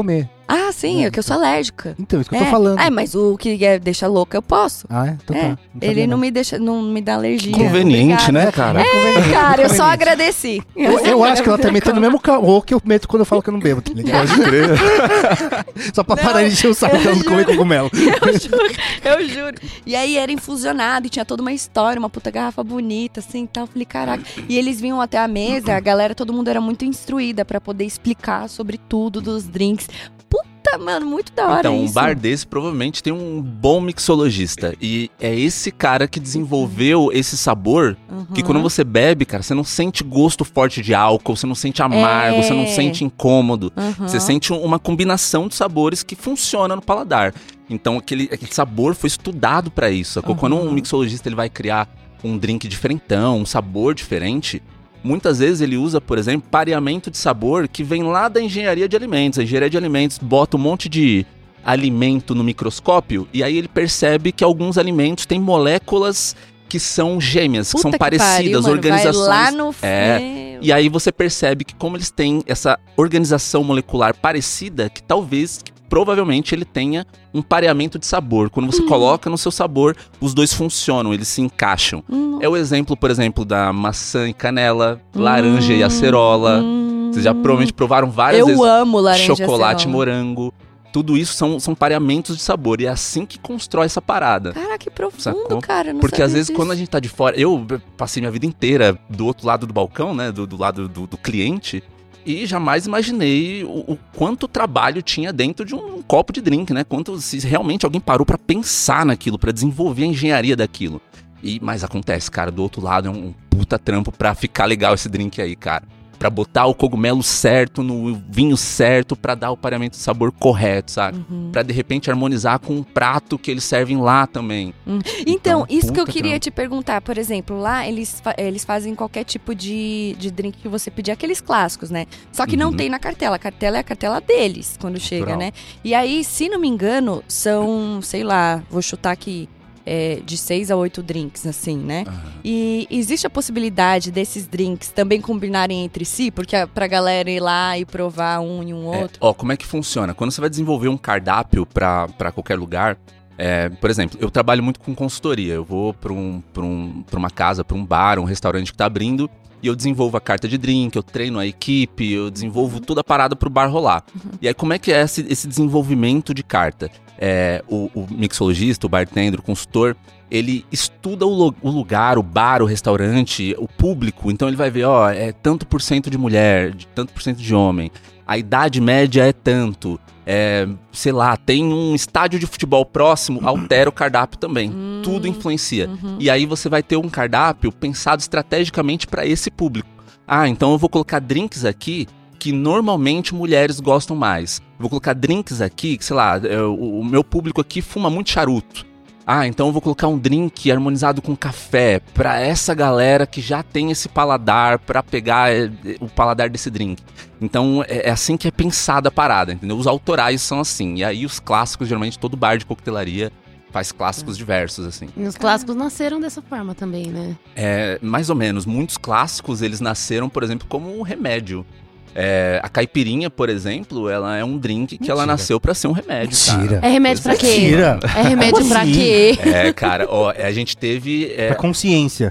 Ah, sim, é que eu sou alérgica.
Então, isso que eu
É.
tô falando.
Ah, mas o que é, deixa louca eu posso.
Ah, é? Então
É,
tá. Não
Ele
sabia,
não me deixa, não me dá alergia.
Conveniente,
Obrigada.
né, cara?
É, cara, eu só agradeci.
Eu, eu acho que ela tá metendo o mesmo caô que eu meto quando eu falo que eu não bebo, tá ligado?
Pode crer.
Só pra parar de encher o saco
eu
que ela não comer
juro.
cogumelo.
Eu juro, eu juro. E aí era infusionado e tinha toda uma história, uma puta garrafa bonita, assim, e tal. Eu falei, caraca. E eles vinham até a mesa, a galera, todo mundo era muito instruída pra poder explicar sobre tudo dos drinks. Puta, mano, muito da hora
Então, um
isso.
bar desse provavelmente tem um bom mixologista. E é esse cara que desenvolveu esse sabor que
Uhum.
quando você bebe, cara, você não sente gosto forte de álcool, você não sente amargo,
É.
você não sente incômodo.
Uhum.
Você sente um- uma combinação de sabores que funciona no paladar. Então, aquele, aquele sabor foi estudado pra isso. sacou?
Uhum.
Quando um mixologista ele vai criar um drink diferentão, um sabor diferente, muitas vezes ele usa, por exemplo, pareamento de sabor que vem lá da engenharia de alimentos. A engenharia de alimentos bota um monte de alimento no microscópio e aí ele percebe que alguns alimentos têm moléculas que são gêmeas,
Puta
que são
que
parecidas,
pariu, mano,
organizações.
Vai lá no
É.
Meu.
E aí você percebe que como eles têm essa organização molecular parecida, que talvez, que provavelmente ele tenha um pareamento de sabor. Quando você coloca no seu sabor, os dois funcionam, eles se encaixam.
Hum.
É o exemplo, por exemplo, da maçã e canela, laranja e acerola.
Hum.
Vocês já provavelmente provaram várias
Eu
vezes
amo laranja e
chocolate
acerola.
morango. Tudo isso são, são pareamentos de sabor. E é assim que constrói essa parada.
Caraca, que profundo,
Sacou?
cara. eu não
Porque
sabia
às vezes
disso.
quando a gente tá de fora... Eu passei minha vida inteira do outro lado do balcão, né? Do, do lado do, do cliente. E jamais imaginei o, o quanto trabalho tinha dentro de um, um copo de drink, né? Quanto se realmente alguém parou pra pensar naquilo, pra desenvolver a engenharia daquilo. E, mas acontece, cara, do outro lado é um puta trampo pra ficar legal esse drink aí, cara. Pra botar o cogumelo certo no vinho certo, pra dar o pareamento de sabor correto, sabe?
Uhum.
Pra de repente harmonizar com um prato que eles servem lá também.
Então, isso que eu
puta
queria
trampo.
te perguntar, por exemplo, lá eles, fa- eles fazem qualquer tipo de, de drink que você pedir, aqueles clássicos, né? Só que não
Uhum.
tem na cartela, a cartela é a cartela deles quando chega,
Natural.
né? E aí, se não me engano, são, sei lá, vou chutar aqui, é, de seis a oito drinks, assim, né? E existe a possibilidade desses drinks também combinarem entre si? Porque a- pra galera ir lá e provar um e um
É,
outro.
ó, como é que funciona? Quando você vai desenvolver um cardápio pra pra qualquer lugar, é, por exemplo, eu trabalho muito com consultoria. Eu vou pra, um, pra, um, pra uma casa, pra um bar, um restaurante que tá abrindo, e eu desenvolvo a carta de drink, eu treino a equipe, eu desenvolvo toda a parada pro bar rolar. E aí, como é que é esse, esse desenvolvimento de carta? É, o, o mixologista, o bartender, o consultor, ele estuda o, lo- o lugar, o bar, o restaurante, o público. Então ele vai ver, ó, é tanto por cento de mulher, de tanto por cento de homem. A idade média é tanto. É, sei lá, tem um estádio de futebol próximo, altera o cardápio também. Tudo influencia. E aí você vai ter um cardápio pensado estrategicamente para esse público. Ah, então eu vou colocar drinks aqui que normalmente mulheres gostam mais. Eu vou colocar drinks aqui, que, sei lá, é, o, o meu público aqui fuma muito charuto. Ah, então eu vou colocar um drink harmonizado com café pra essa galera que já tem esse paladar pra pegar é, é, o paladar desse drink. Então é, é assim que é pensada a parada, entendeu? Os autorais são assim. E aí os clássicos, geralmente todo bar de coquetelaria faz clássicos diversos, assim.
E os clássicos nasceram dessa forma também, né?
É, mais ou menos. Muitos clássicos, eles nasceram, por exemplo, como um remédio. É, a caipirinha, por exemplo, ela é um drink que
Mentira.
ela nasceu pra ser um remédio,
Mentira.
É remédio
Pois
pra
é.
quê?
Mentira.
É remédio
Como
pra
assim?
quê?
cara. É, cara, ó, a gente teve... é,
Pra consciência.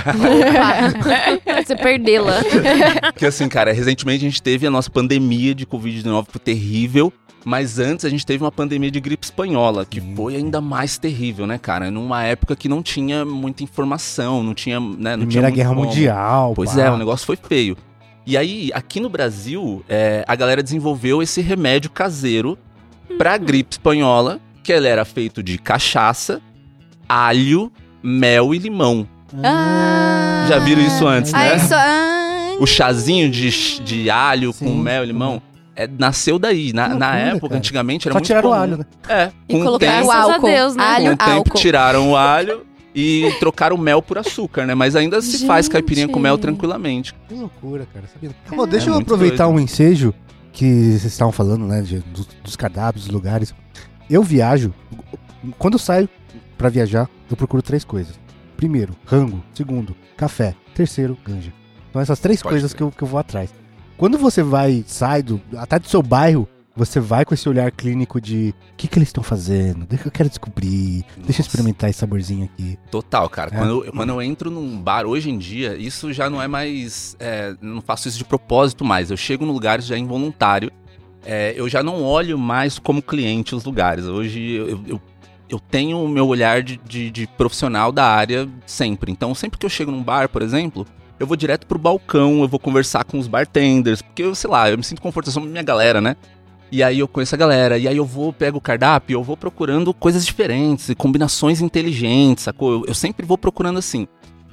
Opa. Você perdê-la.
Porque assim, cara, recentemente a gente teve a nossa pandemia de covid dezenove, foi terrível. Mas antes a gente teve uma pandemia de gripe espanhola, que foi ainda mais terrível, né, cara? Numa época que não tinha muita informação, não tinha, né, não tinha
Primeira
muito
Guerra
como.
Mundial.
Pois
pá.
é, o negócio foi feio. E aí, aqui no Brasil, é, a galera desenvolveu esse remédio caseiro pra gripe espanhola, que ele era feito de cachaça, alho, mel e limão.
Ah.
Já viram isso antes, né?
Ah, isso... ah,
O chazinho de, de alho com
Sim.
mel e limão é, nasceu daí. Na,
Que
na
loucura,
época,
cara.
antigamente, era
Só
muito
tiraram o
comum.
alho, né?
É,
E
com o
colocaram
tempo,
o
Graças a
álcool.
Deus, né?
com
Alho,
o tempo
álcool.
tiraram o alho e trocaram o mel por açúcar, né? Mas ainda se faz
Gente.
caipirinha com mel tranquilamente.
Que loucura, cara. Sabia? Pô, deixa
É
eu
muito
aproveitar
doido.
um ensejo que vocês estavam falando, né? de- dos, dos cardápios, dos lugares. Eu viajo. Quando eu saio pra viajar, eu procuro três coisas. Primeiro, rango. Segundo, café. Terceiro, ganja. Então essas três
Pode
coisas
crer.
que eu, que eu vou atrás. Quando você vai, sai do, até do seu bairro, você vai com esse olhar clínico de o que, que eles estão fazendo? Deixa eu quero descobrir, deixa eu
Nossa.
experimentar esse saborzinho aqui.
Total, cara.
É.
Quando, eu, quando eu entro num bar, hoje em dia, isso já não é mais... É, não faço isso de propósito mais. Eu chego no lugar já involuntário. É, eu já não olho mais como cliente os lugares. Hoje eu, eu, eu tenho o meu olhar de, de, de profissional da área sempre. Então, sempre que eu chego num bar, por exemplo, eu vou direto pro balcão, eu vou conversar com os bartenders, porque eu, sei lá, eu me sinto confortável com a minha galera, né? E aí eu conheço a galera, e aí eu vou, pego o cardápio, eu vou procurando coisas diferentes, e combinações inteligentes, sacou? Eu, eu sempre vou procurando assim.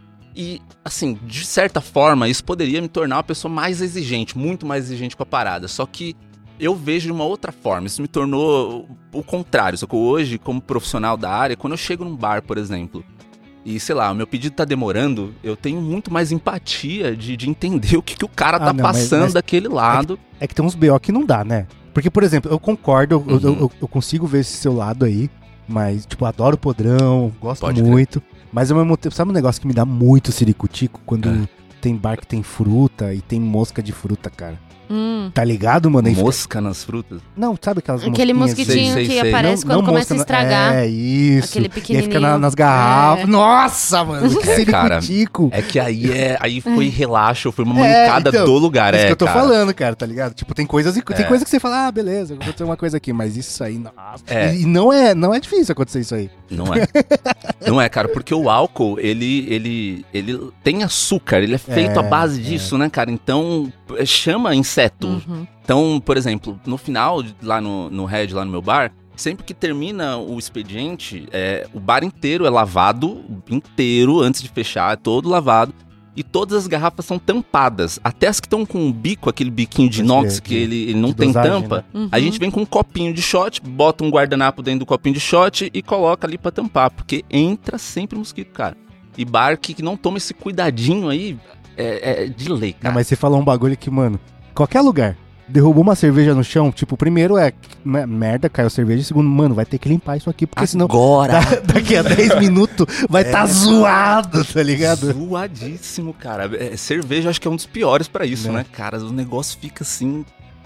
E, assim, de certa forma, isso poderia me tornar uma pessoa mais exigente, muito mais exigente com a parada. Só que eu vejo de uma outra forma, isso me tornou o contrário, sacou? Hoje, como profissional da área, quando eu chego num bar, por exemplo, e, sei lá, o meu pedido tá demorando, eu tenho muito mais empatia de, de entender o que, que o cara
Ah,
tá
não, mas-
passando
mas
daquele lado.
É que tem uns B O que não dá, né? Porque, por exemplo, eu concordo, eu,
Uhum.
eu, eu- eu consigo ver esse seu lado aí, mas, tipo, adoro o podrão, gosto
Pode crer.
muito. Mas ao mesmo tempo, sabe um negócio que me dá muito ciricutico? Quando
É.
tem bar que tem fruta e tem mosca de fruta, cara.
Hum.
Tá ligado, mano? Aí fica-
Mosca nas frutas.
Não, sabe aquelas
Aquele
mosquinhas?
mosquitinho
Sei, sei,
que
sei.
aparece
Não-
quando
não
começa a
mosca,
estragar.
É, isso.
Aquele
E aí
pequenininho.
fica na- nas garrafas.
É.
Nossa, mano, que
É, cara.
ciricutico.
É que aí é, aí foi relaxo, foi uma
É,
mancada
então,
do lugar,
É isso
é,
que eu tô
cara.
falando, cara, tá ligado? Tipo, tem coisas e tem
É.
coisa que você fala, ah, beleza, aconteceu uma coisa aqui, mas isso aí, nossa.
É.
E, e não é, não é difícil acontecer isso aí.
Não é. Não é, cara, porque o álcool, ele, ele, ele tem açúcar, ele é feito
É,
à base disso, né, cara? Então, é, chama inseto.
Uhum.
Então, por exemplo, no final, lá no, no Red, lá no meu bar, sempre que termina o expediente, é, o bar inteiro é lavado, inteiro, antes de fechar, é todo lavado. E todas as garrafas são tampadas. Até as que estão com um bico, aquele biquinho de
Pode
inox,
crer,
que
de-
ele, ele não
de
tem
dosagem,
tampa.
né?
Uhum.
A gente vem com um copinho de shot, bota um guardanapo dentro do copinho de shot e coloca ali pra tampar. Porque entra sempre mosquito, cara. E bar que que não toma esse cuidadinho aí, é, é de lei,
Não,
cara.
mas você falou um bagulho que, mano, qualquer lugar, derrubou uma cerveja no chão, tipo, primeiro é me- merda, caiu a cerveja, e segundo, mano, vai ter que limpar isso aqui, porque senão
Agora!
da- daqui a dez minutos vai tá zoado, tá ligado?
Zoadíssimo, cara. É, cerveja acho que é um dos piores pra isso,
Né?
né, cara? O negócio fica assim,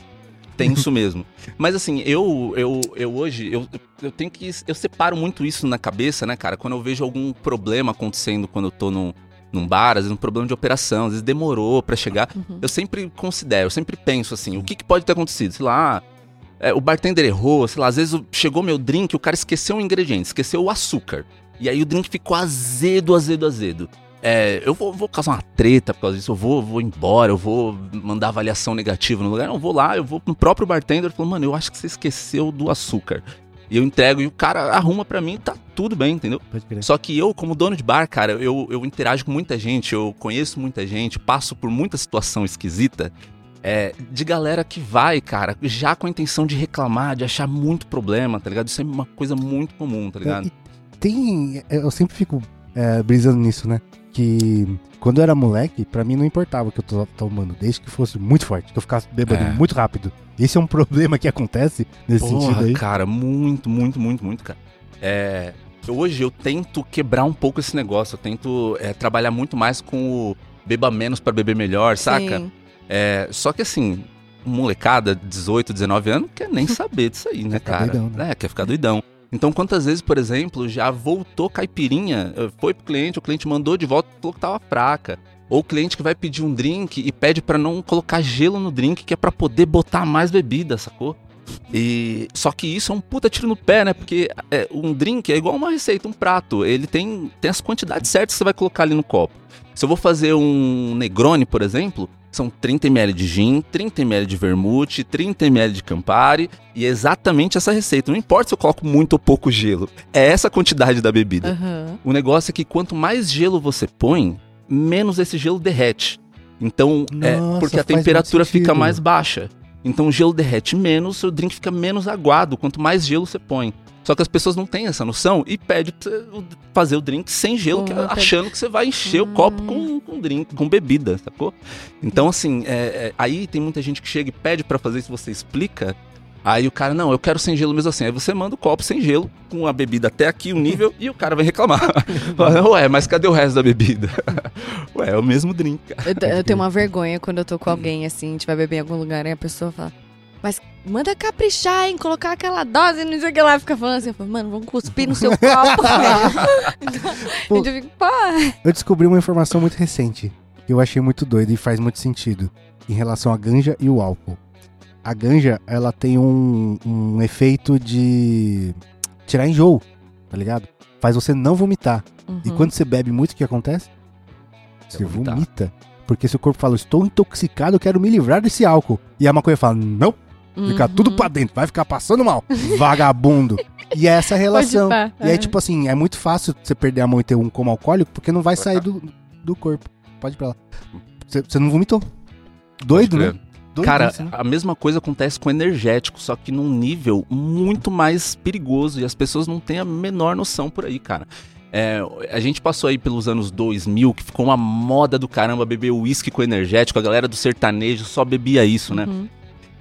tenso mesmo. Mas assim, eu, eu, eu hoje, eu, eu tenho que, eu separo muito isso na cabeça, né, cara? Quando eu vejo algum problema acontecendo quando eu tô num, num bar, às vezes um problema de operação, às vezes demorou pra chegar,
Uhum.
eu sempre considero, eu sempre penso assim, o que, que pode ter acontecido? Sei lá, é, o bartender errou, sei lá, às vezes chegou meu drink, o cara esqueceu um ingrediente, esqueceu o açúcar. E aí o drink ficou azedo, azedo, azedo. É, eu vou, vou causar uma treta por causa disso, eu vou, vou embora, eu vou mandar avaliação negativa no lugar. Não, eu vou lá, eu vou no próprio bartender e falo, mano, eu acho que você esqueceu do açúcar. E eu entrego e o cara arruma pra mim, tá tudo bem, entendeu?
Pode crer.
Só que eu, como dono de bar, cara, eu, eu interajo com muita gente, eu conheço muita gente, passo por muita situação esquisita, é, de galera que vai, cara, já com a intenção de reclamar, de achar muito problema, tá ligado? Isso é uma coisa muito comum, tá ligado?
E tem, eu sempre fico é, brisando nisso, né? Que quando eu era moleque, pra mim não importava o que eu tô tomando, desde que fosse muito forte, que eu ficasse bêbado
É.
muito rápido. Esse é um problema que acontece nesse
Porra,
sentido aí.
cara, muito, muito, muito, muito, cara. É, hoje eu tento quebrar um pouco esse negócio, eu tento é, trabalhar muito mais com o beba menos pra beber melhor, saca?
Sim.
É, só que assim, molecada, dezoito, dezenove anos, não quer nem saber disso aí, né,
Quer ficar
cara?
doidão, né?
É, quer ficar doidão. Então, quantas vezes, por exemplo, já voltou caipirinha, eh, foi pro cliente, o cliente mandou de volta, falou que tava fraca. Ou o cliente que vai pedir um drink e pede pra não colocar gelo no drink, que é pra poder botar mais bebida, sacou? E só que isso é um puta tiro no pé, né? Porque é, um drink é igual uma receita, um prato. Ele tem, tem as quantidades certas que você vai colocar ali no copo. Se eu vou fazer um Negroni, por exemplo, são trinta mililitros de gin, trinta mililitros de vermute, trinta mililitros de Campari, e é exatamente essa receita. Não importa se eu coloco muito ou pouco gelo, é essa a quantidade da bebida.
Aham.
O negócio é que quanto mais gelo você põe, menos esse gelo derrete. Então, é
Nossa,
porque a
faz muito
temperatura fica
sentido.
mais baixa. Então o gelo derrete menos, seu drink fica menos aguado, quanto mais gelo você põe. Só que as pessoas não têm essa noção e pedem pra você fazer o drink sem gelo, que é
Hum,
achando que você vai encher o copo com, com drink, com bebida, sacou? Então, assim, é, é, aí tem muita gente que chega e pede pra fazer isso, você explica. Aí o cara, não, eu quero sem gelo mesmo assim. Aí você manda o copo sem gelo, com a bebida até aqui, o nível, e o cara vai reclamar. Fala, ué, mas cadê o resto da bebida? Ué, é o mesmo drink, cara.
Eu, eu tenho uma vergonha quando eu tô com alguém assim, a gente vai beber em algum lugar e a pessoa fala: mas manda caprichar, hein? Colocar aquela dose, não sei o que lá. Fica falando assim, eu falo, mano, vamos cuspir no seu copo, velho. Então,
Pô,
então eu fico, pô.
Eu descobri uma informação muito recente, que eu achei muito doida e faz muito sentido, em relação à ganja e o álcool. A ganja, ela tem um, um efeito de tirar enjoo, tá ligado? Faz você não vomitar.
Uhum.
E quando você bebe muito, o que acontece? Você
vomitar.
vomita. Porque seu corpo fala, estou intoxicado, eu quero me livrar desse álcool. E a maconha fala, não, fica
Uhum.
tudo pra dentro, vai ficar passando mal. Vagabundo. E é essa a relação.
Pode pá.
E aí,
Uhum.
tipo assim, é muito fácil você perder a mão e ter um coma alcoólico, porque não vai sair do, do corpo. Pode ir pra lá. Você, você não vomitou. Doido,
Pode
né?
crer.
Doido,
Cara,
isso, né?
a mesma coisa acontece com energético, só que num nível muito mais perigoso. E as pessoas não têm a menor noção por aí, cara. É, a gente passou aí pelos anos dois mil, que ficou uma moda do caramba beber uísque com energético. A galera do sertanejo só bebia isso, né?
Uhum.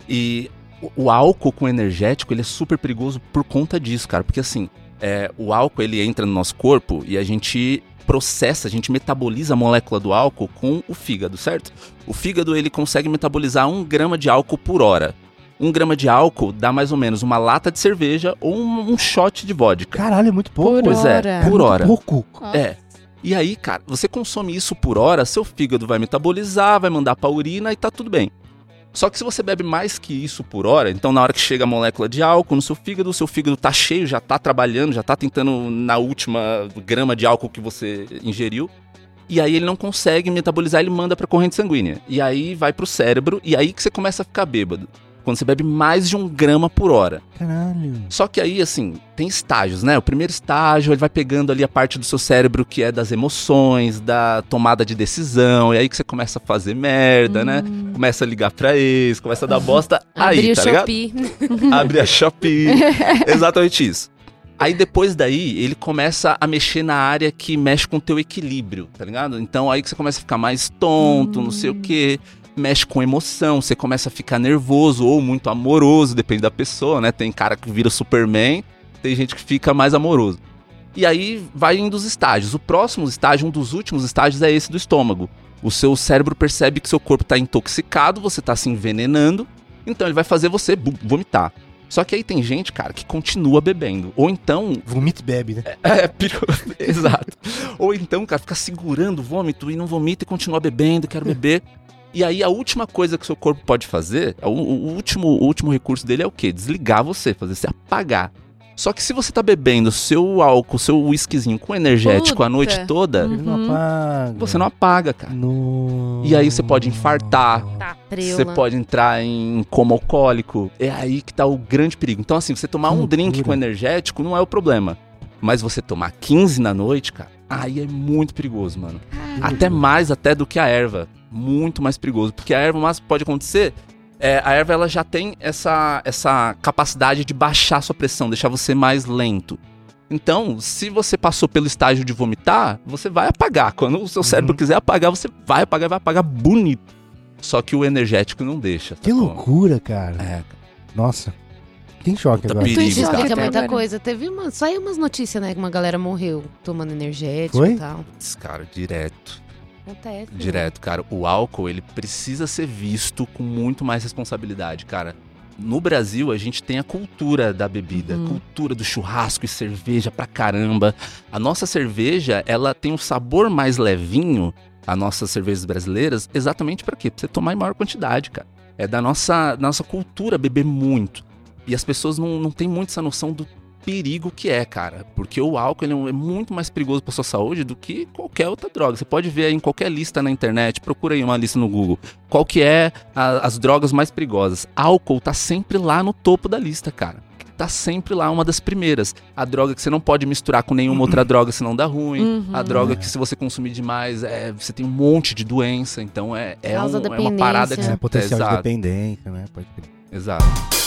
E o, o álcool com energético, ele é super perigoso por conta disso, cara. Porque assim, é, o álcool, ele entra no nosso corpo e a gente processa, a gente metaboliza a molécula do álcool com o fígado, certo? O fígado, ele consegue metabolizar um grama de álcool por hora. Um grama de álcool dá mais ou menos uma lata de cerveja ou um, um shot de vodka.
Caralho, é muito pouco.
Por
Pois é,
hora.
É
por
muito
hora.
pouco.
É. E aí, cara, você consome isso por hora, seu fígado vai metabolizar, vai mandar pra urina e tá tudo bem. Só que se você bebe mais que isso por hora, então na hora que chega a molécula de álcool no seu fígado, o seu fígado tá cheio, já tá trabalhando, já tá tentando na última grama de álcool que você ingeriu. E aí ele não consegue metabolizar, ele manda pra corrente sanguínea. E aí vai pro cérebro, e aí que você começa a ficar bêbado. Quando você bebe mais de um grama por hora.
Caralho.
Só que aí, assim, tem estágios, né? O primeiro estágio, ele vai pegando ali a parte do seu cérebro que é das emoções, da tomada de decisão, e aí que você começa a fazer merda, né? Começa a ligar pra ex, começa a dar bosta, aí,
Abrir o
tá ligado?
Shopee.
Abre a Shopee. Exatamente isso. Aí depois daí, ele começa a mexer na área que mexe com o teu equilíbrio, tá ligado? Então aí que você começa a ficar mais tonto, não sei o quê. Mexe com emoção, você começa a ficar nervoso ou muito amoroso, depende da pessoa, né? Tem cara que vira Superman, tem gente que fica mais amoroso. E aí vai indo os estágios. O próximo estágio, um dos últimos estágios, é esse do estômago. O seu cérebro percebe que seu corpo está intoxicado, você está se envenenando, então ele vai fazer você bu- vomitar. Só que aí tem gente, cara, que continua bebendo. Ou então...
Vomita e bebe, né?
É, piro... Exato. Ou então, cara, fica segurando o vômito e não vomita e continua bebendo, quero beber. E aí a última coisa que o seu corpo pode fazer, o, o, último, o último recurso dele é o quê? Desligar você, fazer você apagar. Só que se você tá bebendo seu álcool, seu whiskyzinho com energético
Puta.
a noite toda,
Ele não
Uhum.
apaga.
você não apaga, cara.
No...
E aí você pode infartar.
Tá,
Você
preula.
pode entrar em coma alcoólico. É aí que tá o grande perigo. Então, assim, você tomar
Que
um drink
loucura.
com energético não é o problema. Mas você tomar quinze na noite, cara, aí é muito perigoso, mano. Até mais até do que a erva. Muito mais perigoso. Porque a erva, mas pode acontecer... É, a erva ela já tem essa, essa capacidade de baixar a sua pressão, deixar você mais lento. Então, se você passou pelo estágio de vomitar, você vai apagar. Quando o seu cérebro
Uhum.
quiser apagar, você vai apagar, vai apagar bonito. Só que o energético não deixa.
Que
sacou?
loucura, cara.
É,
Nossa. Tem choque
Puta
agora.
perigo,
Isso
cara.
explica
Até
muita
agora.
coisa. Teve uma, saiu umas notícias, né? Que uma galera morreu tomando energético
Foi?
e tal.
Esse cara, direto.
Acontece. né?
Direto, cara. O álcool, ele precisa ser visto com muito mais responsabilidade, cara. No Brasil, a gente tem a cultura da bebida,
Uhum.
cultura do churrasco e cerveja pra caramba. A nossa cerveja, ela tem um sabor mais levinho, as nossas cervejas brasileiras, exatamente pra quê? Pra você tomar em maior quantidade, cara. É da nossa, da nossa cultura beber muito. E as pessoas não, não têm muito essa noção do perigo que é, cara. Porque o álcool ele é muito mais perigoso pra sua saúde do que qualquer outra droga. Você pode ver aí em qualquer lista na internet, procura aí uma lista no Google. Qual que é a- as drogas mais perigosas? Álcool tá sempre lá no topo da lista, cara. Tá sempre lá, uma das primeiras. A droga que você não pode misturar com nenhuma outra droga, senão dá ruim.
Uhum.
A droga que se você consumir demais, é, você tem um monte de doença. Então é, é,
Causa
um- é uma parada que
dependência.
É potencial de
Exato,
dependência, né? Pode crer.
exato.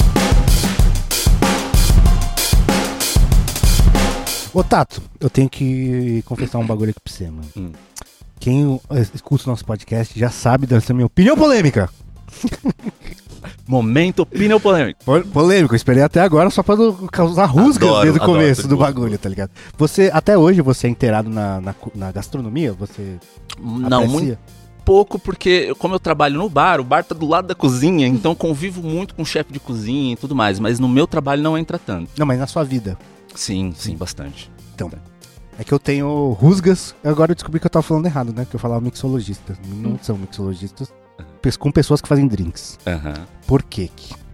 Ô, Tato, eu tenho que confessar um bagulho aqui pra você, mano.
Hum.
Quem eh, escuta o nosso podcast já sabe dessa minha opinião polêmica.
Momento opinião polêmica.
Pol- Polêmico, eu esperei até agora só pra não causar rusgas
Adoro,
desde o
adoro,
começo do
adoro.
bagulho, tá ligado? Você, até hoje, você é inteirado na, na, cu- na gastronomia? Você
Não,
aprecia?
muito. pouco, porque como eu trabalho no bar, o bar tá do lado da cozinha, então eu convivo muito com o chefe de cozinha e tudo mais, mas no meu trabalho não entra tanto.
Não, mas na sua vida.
Sim, sim, bastante.
Então, é que eu tenho rusgas, agora eu descobri que eu tava falando errado, né? Que eu falava mixologista. Não hum. são mixologistas, com pessoas que fazem drinks.
Uhum.
Por quê?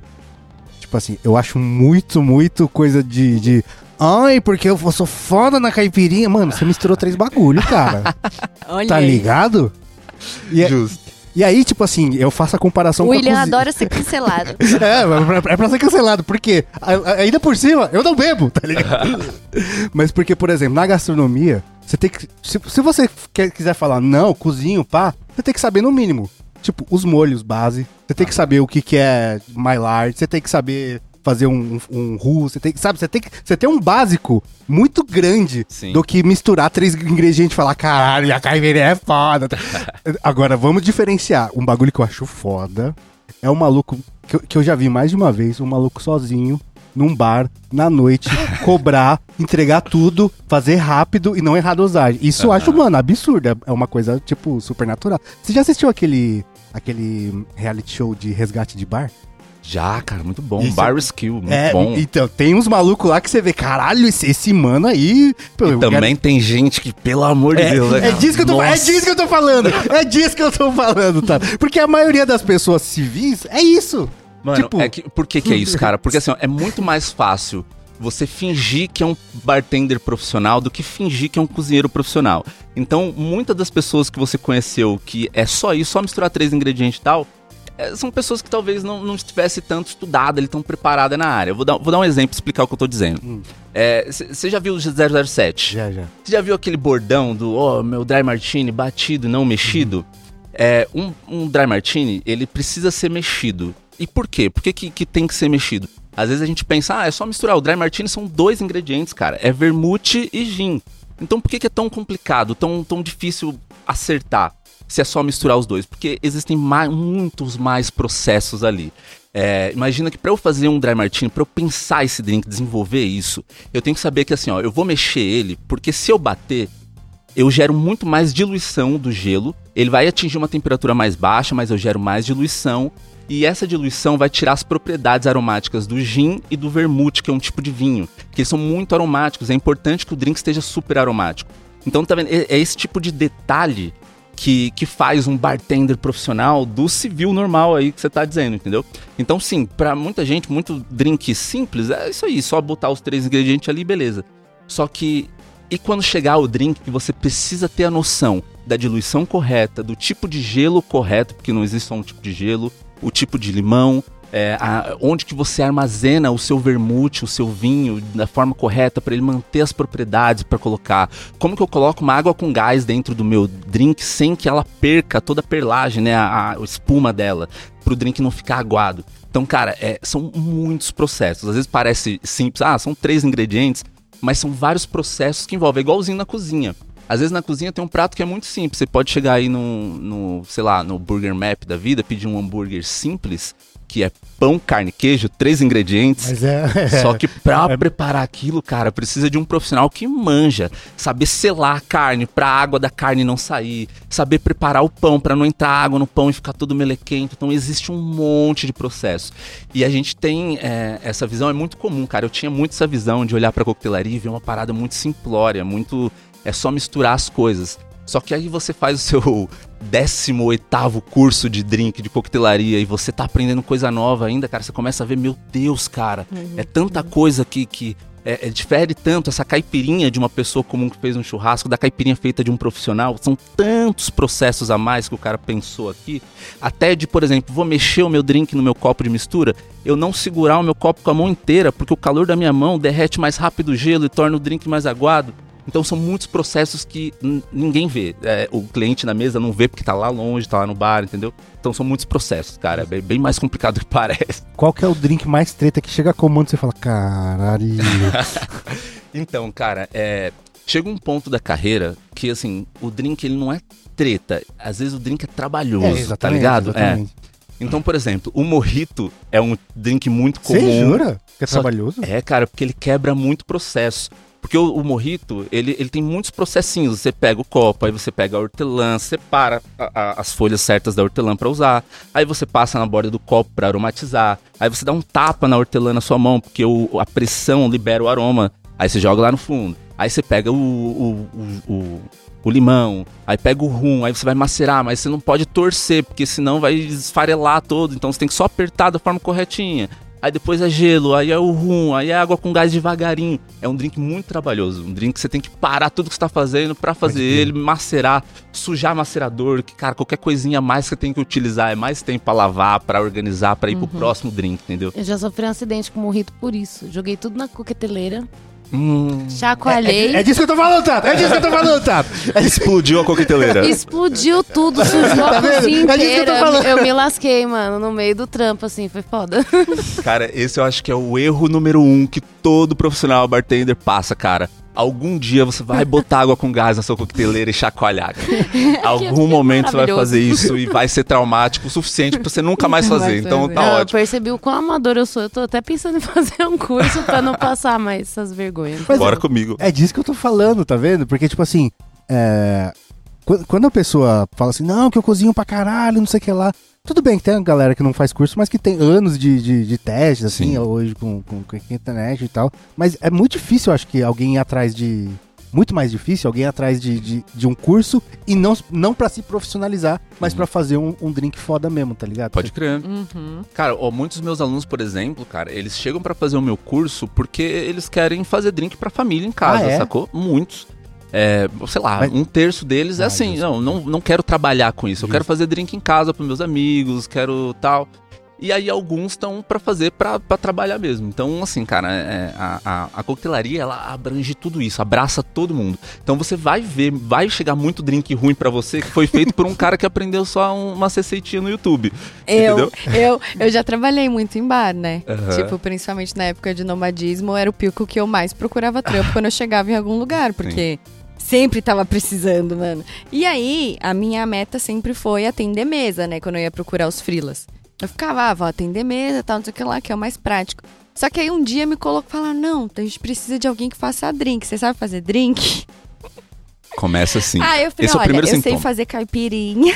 Tipo assim, eu acho muito, muito coisa de... de ai, porque eu sou foda na caipirinha. Mano, você misturou três bagulho, cara.
Olha
tá
aí.
ligado? E,
Justo.
E aí, tipo assim, eu faço a comparação
O
com a
William
cozinha.
adora ser cancelado.
É, é pra ser cancelado. Por quê? Ainda por cima, eu não bebo, tá ligado? Mas porque, por exemplo, na gastronomia, você tem que... Se, se você quer, quiser falar, não, cozinho, pá, você tem que saber no mínimo. Tipo, os molhos base. Você tem que saber o que, que é Maillard. Você tem que saber fazer um, um, um roux. Você tem, sabe, você tem que... Você tem um básico muito grande
Sim.
do que misturar três ingredientes e falar, caralho, minha caipirinha é foda. Agora, vamos diferenciar. Um bagulho que eu acho foda é um maluco que eu, que eu já vi mais de uma vez, um maluco sozinho, num bar, na noite, cobrar, entregar tudo, fazer rápido e não errar a dosagem. Isso eu
Uhum.
acho, mano, absurdo. É uma coisa, tipo, super natural. Você já assistiu aquele, aquele reality show de resgate de bar?
Já, cara, muito bom.
Isso
Bar skill, muito
É,
bom.
então, tem uns malucos lá que você vê, caralho, esse, esse mano aí... Pô,
E
eu
também tem gente que, pelo amor de
É,
Deus, né?
é disso que eu tô, é
Nossa.
disso que eu tô falando. É disso que eu tô falando, tá? Porque a maioria das pessoas civis é isso.
Mano,
tipo-
é que, por que que é isso, cara? Porque assim, ó, é muito mais fácil você fingir que é um bartender profissional do que fingir que é um cozinheiro profissional. Então, muitas das pessoas que você conheceu que é só isso, só misturar três ingredientes e tal, é, são pessoas que talvez não, não estivesse tanto estudada, ele tão preparada na área. Eu vou dar, vou dar um exemplo e explicar o que eu tô dizendo. Você já viu o zero zero sete?
Já, já.
Você já viu aquele bordão do, ó, oh, meu dry martini batido, não mexido? Uhum. É, um, um dry martini, ele precisa ser mexido. E por quê? Por que, que, que tem que ser mexido? Às vezes a gente pensa, ah, é só misturar. O dry martini são dois ingredientes, cara. É vermute e gin. Então por que, que é tão complicado, tão, tão difícil acertar se é só misturar os dois? Porque existem mais, muitos mais processos ali. É, imagina que para eu fazer um dry martini, para eu pensar esse drink, desenvolver isso, eu tenho que saber que assim, ó, eu vou mexer ele, porque se eu bater, eu gero muito mais diluição do gelo. Ele vai atingir uma temperatura mais baixa, mas eu gero mais diluição. E essa diluição vai tirar as propriedades aromáticas do gin e do vermute, que é um tipo de vinho. Que eles são muito aromáticos. É importante que o drink esteja super aromático. Então, tá vendo? É, é esse tipo de detalhe que, que faz um bartender profissional do civil normal aí que você tá dizendo, entendeu? Então, sim, pra muita gente, muito drink simples, é isso aí. Só botar os três ingredientes ali, beleza. Só que... E quando chegar o drink, que você precisa ter a noção da diluição correta, do tipo de gelo correto, porque não existe só um tipo de gelo, o tipo de limão, é, a, onde que você armazena o seu vermute, o seu vinho, da forma correta para ele manter as propriedades para colocar. Como que eu coloco uma água com gás dentro do meu drink sem que ela perca toda a perlagem, né, a, a espuma dela, para o drink não ficar aguado. Então, cara, é, são muitos processos. Às vezes parece simples, ah, são três ingredientes, mas são vários processos que envolvem, é igualzinho na cozinha. Às vezes na cozinha tem um prato que é muito simples. Você pode chegar aí no, no, sei lá, no Burger Map da vida, pedir um hambúrguer simples, que é pão, carne, queijo, três ingredientes.
Mas é...
Só que pra é... preparar aquilo, cara, precisa de um profissional que manja. Saber selar a carne pra água da carne não sair. Saber preparar o pão pra não entrar água no pão e ficar todo melequento. Então existe um monte de processo. E a gente tem é, essa visão, é muito comum, cara. Eu tinha muito essa visão de olhar pra coquetelaria e ver uma parada muito simplória, muito... É só misturar as coisas. Só que aí você faz o seu décimo oitavo curso de drink, de coquetelaria, e você tá aprendendo coisa nova ainda, cara. Você começa a ver, meu Deus, cara, uhum. é tanta coisa que, que é, é, difere tanto. Essa caipirinha de uma pessoa comum que fez um churrasco, da caipirinha feita de um profissional. São tantos processos a mais que o cara pensou aqui. Até de, por exemplo, vou mexer o meu drink no meu copo de mistura, eu não segurar o meu copo com a mão inteira, porque o calor da minha mão derrete mais rápido o gelo e torna o drink mais aguado. Então são muitos processos que n- ninguém vê. É, o cliente na mesa não vê porque tá lá longe, tá lá no bar, entendeu? Então são muitos processos, cara. É bem, bem mais complicado do que parece.
Qual que é o drink mais treta que chega comando e você fala, caralho...
Então, cara, é, chega um ponto da carreira que, assim, o drink ele não é treta. Às vezes o drink é trabalhoso, é, tá ligado?
Exatamente.
É. Então, por exemplo, o mojito é um drink muito comum.
Você jura? Que é trabalhoso?
É, cara, porque ele quebra muito processo. Porque o, o mojito, ele, ele tem muitos processinhos. Você pega o copo, aí você pega a hortelã, separa a, a, as folhas certas da hortelã pra usar. Aí você passa na borda do copo pra aromatizar. Aí você dá um tapa na hortelã na sua mão, porque o, a pressão libera o aroma. Aí você joga lá no fundo. Aí você pega o, o, o, o, o limão, aí pega o rum, aí você vai macerar, mas você não pode torcer, porque senão vai esfarelar todo. Então você tem que só apertar da forma corretinha. Aí depois é gelo, aí é o rum, aí é água com gás devagarinho. É um drink muito trabalhoso, um drink que você tem que parar tudo que você tá fazendo pra fazer ele, macerar, sujar macerador, que cara, qualquer coisinha a mais que você tem que utilizar, é mais tempo pra lavar, pra organizar, pra ir uhum. pro próximo drink, entendeu?
Eu já sofri um acidente com mojito por isso. Joguei tudo na coqueteleira.
Hum.
Chacoalhei.
É, é, é disso que eu tô falando, Tato. É disso que eu tô falando, Tato.
Explodiu a coqueteleira.
Explodiu tudo, sujou
Tá
a
vendo?
cozinha
É disso que eu tô
inteira.
falando.
Eu me lasquei, mano, no meio do trampo, assim, foi foda.
Cara, esse eu acho que é o erro número um que todo profissional bartender passa, cara. Algum dia você vai botar água com gás na sua coqueteleira e chacoalhar, cara. Algum momento você vai fazer isso e vai ser traumático o suficiente pra você nunca mais fazer. Então tá
Não, eu
ótimo.
percebi o quão amador eu sou. Eu tô até pensando em fazer um curso pra não passar mais essas vergonhas.
Mas
Bora
é,
comigo.
É disso que eu tô falando, tá vendo? Porque, tipo assim, é... quando, quando a pessoa fala assim, não, que eu cozinho pra caralho, não sei o que lá. Tudo bem que tem uma galera que não faz curso, mas que tem anos de, de, de teste, assim,
Sim.
hoje com, com, com a internet e tal. Mas é muito difícil, eu acho, que alguém ir atrás de... Muito mais difícil alguém ir atrás de, de, de um curso e não, não pra se profissionalizar, mas
Uhum.
pra fazer um, um drink foda mesmo, tá ligado?
Pode crer.
Uhum.
Cara, ó, muitos dos meus alunos, por exemplo, cara, eles chegam pra fazer o meu curso porque eles querem fazer drink pra família em casa,
Ah, é?
sacou? Muitos. É, sei lá,
Mas-
um terço deles é
Ah,
assim,
justo.
não, não, não quero trabalhar com isso, eu
Justo.
quero fazer drink em casa pros meus amigos, quero tal. E aí alguns estão pra fazer pra, pra trabalhar mesmo. Então, assim, cara, é, a, a, a coquetelaria, ela abrange tudo isso, abraça todo mundo. Então você vai ver, vai chegar muito drink ruim pra você que foi feito por um cara que aprendeu só um- uma receitinha no YouTube.
Eu,
Entendeu?
eu, eu já trabalhei muito em bar, né?
Aham.
Tipo, principalmente na época de nomadismo, era o pico que eu mais procurava trampo quando eu chegava em algum lugar, porque sempre tava precisando, mano. E aí, a minha meta sempre foi atender mesa, né? Quando eu ia procurar os freelas. Eu ficava, ah, vou atender mesa e tal, não sei o que lá, que é o mais prático. Só que aí um dia me colocou e falaram, não, a gente precisa de alguém que faça drink. Você sabe fazer drink?
Começa assim.
Ah, eu falei,
Esse é o
olha,
primeiro
eu
sintoma.
sei fazer caipirinha.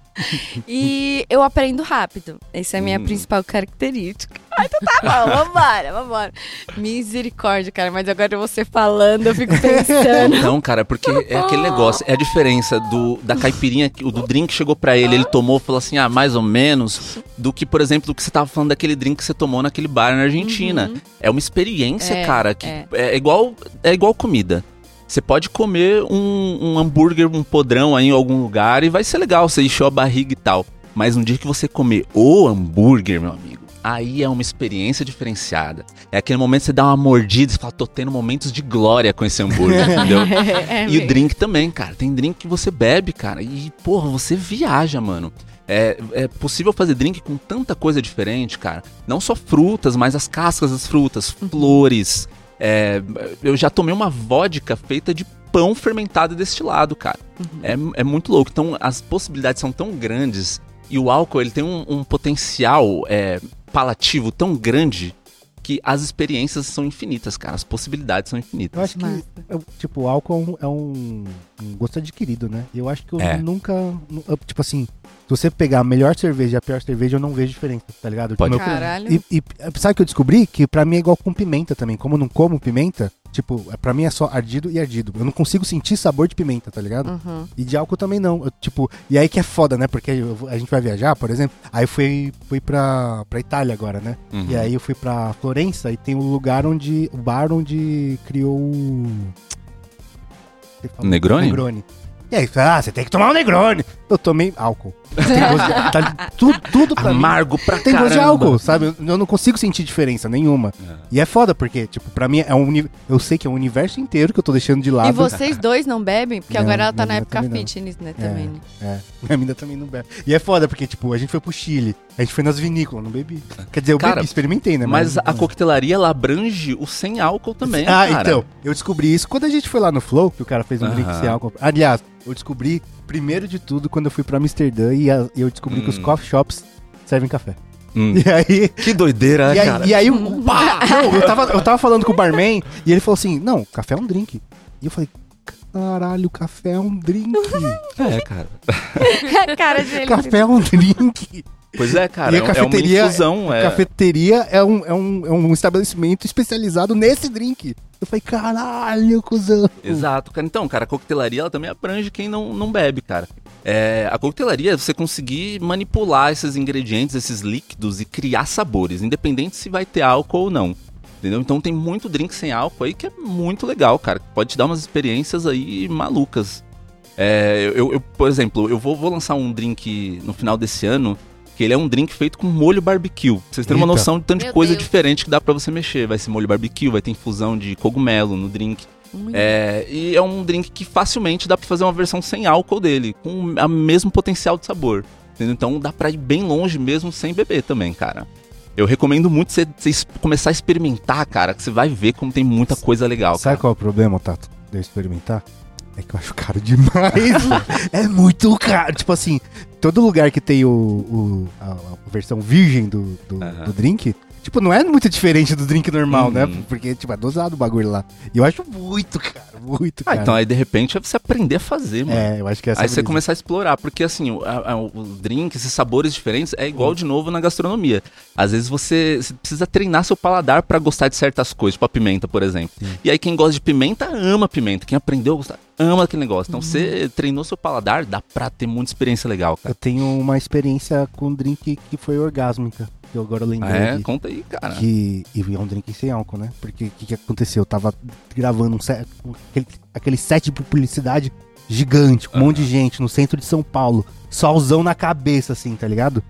E eu aprendo rápido. Essa é a minha
Hum.
principal característica. Ai, então tá bom, vambora, vambora. Misericórdia, cara, mas agora você falando, eu fico pensando.
Não, cara, porque é aquele negócio, é a diferença do, da caipirinha, que- o do drink que chegou pra ele, ele tomou, falou assim, ah, mais ou menos, do que, por exemplo, do que você tava falando daquele drink que você tomou naquele bar na Argentina. É uma experiência,
É,
cara, que
é.
é. igual, é igual comida. Você pode comer um, um hambúrguer, um podrão aí em algum lugar e vai ser legal, você encheu a barriga e tal. Mas no dia que você comer o hambúrguer, meu amigo, aí é uma experiência diferenciada. É aquele momento que você dá uma mordida e fala, tô tendo momentos de glória com esse hambúrguer, entendeu?
É,
E o drink também, cara. Tem drink que você bebe, cara. E, porra, você viaja, mano. É, é possível fazer drink com tanta coisa diferente, cara. Não só frutas, mas as cascas das frutas, flores. É, eu já tomei uma vodka feita de pão fermentado e destilado, cara. É, é muito louco. Então, as possibilidades são tão grandes. E o álcool, ele tem um, um potencial é, palativo tão grande que as experiências são infinitas, cara. As possibilidades são infinitas.
Eu acho que,
Massa.
eu- tipo, o álcool é um, um gosto adquirido, né? E eu acho que eu
É.
nunca, nu- eu, tipo assim, se você pegar a melhor cerveja e a pior cerveja, eu não vejo diferença, tá ligado?
Pode
Tipo, meu-
Caralho.
E, e sabe o que eu descobri? Que pra mim é igual com pimenta também. Como eu não como pimenta, tipo, pra mim é só ardido e ardido. Eu não consigo sentir sabor de pimenta, tá ligado?
Uhum.
E de álcool também não. Eu, tipo, e aí que é foda, né? Porque eu vou- a gente vai viajar, por exemplo. Aí eu fui, fui pra, pra Itália agora, né?
Uhum.
E aí eu fui pra Florença e tem o lugar onde. O bar onde criou o. Você fala?
Negroni?
Negroni. E aí, ah, você tem que tomar um Negroni. Eu tomei álcool. Tem gosto de, tá, tudo, tudo pra mim.
Amargo pra
Tem
caramba.
gosto de álcool, sabe? Eu, eu não consigo sentir diferença nenhuma.
É.
E é foda, porque, tipo, pra mim é um uni- eu sei que é um universo inteiro que eu tô deixando de lado.
E vocês dois não bebem? Porque
Não,
agora ela tá
minha
na
mina
época
também não.
fitness, né? Também, né?
É, minha mina também não bebe. E é foda, porque, tipo, a gente foi pro Chile, a gente foi nas vinícolas, não bebi. Quer dizer, eu
Cara,
bebi, experimentei, né?
Mas a coquetelaria, ela abrange o sem álcool também,
Ah,
cara.
então, eu descobri isso quando a gente foi lá no Flow, que o cara fez um drink
Aham.
sem álcool. Aliás, eu descobri, primeiro de tudo, quando eu fui pra Amsterdã e a- e eu descobri
Hum.
que os coffee shops servem café.
Hum.
E aí...
Que doideira,
E aí,
cara.
e aí o- pá! Não, eu tava, eu tava falando com o barman e ele falou assim, não, café é um drink. E eu falei, caralho, café é um drink.
É, cara.
Cara dele.
Café é um drink.
Pois é, cara.
E a
é, um- é uma
cafeteria-
infusão.
A
É...
cafeteria é um, é, um, é um estabelecimento especializado nesse drink. Eu falei, caralho, cuzão.
Exato, cara. Então, cara, a coquetelaria ela também abrange quem não, não bebe, cara. É, a coquetelaria é você conseguir manipular esses ingredientes, esses líquidos e criar sabores, independente se vai ter álcool ou não. Entendeu? Então tem muito drink sem álcool aí que é muito legal, cara. Pode te dar umas experiências aí malucas. É, eu, eu, por exemplo, eu vou, vou lançar um drink no final desse ano, que ele é um drink feito com molho barbecue. Pra vocês terem uma
Eita.
noção de tanto de
Meu
coisa
Deus.
diferente que dá pra você mexer. Vai ser molho barbecue, vai ter infusão de cogumelo no drink. É, e é um drink que facilmente dá pra fazer uma versão sem álcool dele, com o mesmo potencial de sabor. Entendeu? Então dá pra ir bem longe mesmo sem beber também, cara. Eu recomendo muito você, você es- começar a experimentar, cara, que você vai ver como tem muita coisa legal,
Sabe
cara.
qual é o problema, Tato, de eu experimentar? É que eu acho caro demais. É muito caro. Tipo assim, todo lugar que tem o, o- a, a versão virgem do, do,
Aham.
do drink, tipo, não é muito diferente do drink normal, né?
Uhum.
Porque, tipo, é dosado o bagulho lá. E eu acho muito caro, muito
Ah,
caro.
então aí de repente é você aprender a fazer, mano.
É, eu acho que é essa
Aí você
brisa.
começar a explorar, porque assim, o, a- a- o drink, esses sabores diferentes, é igual de novo na gastronomia. Às vezes você, você precisa treinar seu paladar pra gostar de certas coisas, tipo a pimenta, por exemplo.
Sim.
E aí quem gosta de pimenta ama pimenta, quem aprendeu a gostar ama aquele negócio. Então você treinou seu paladar, dá pra ter muita experiência legal, cara.
Eu tenho uma experiência com drink que foi orgásmica, que eu agora lembrei
Ah, é?
aqui.
Conta aí, cara.
Que, e é um drink sem álcool, né? Porque o que, que aconteceu? Eu tava gravando um set, um- aquele, aquele set de publicidade gigante, com um monte de gente no centro de São Paulo. Solzão na cabeça, assim, tá ligado?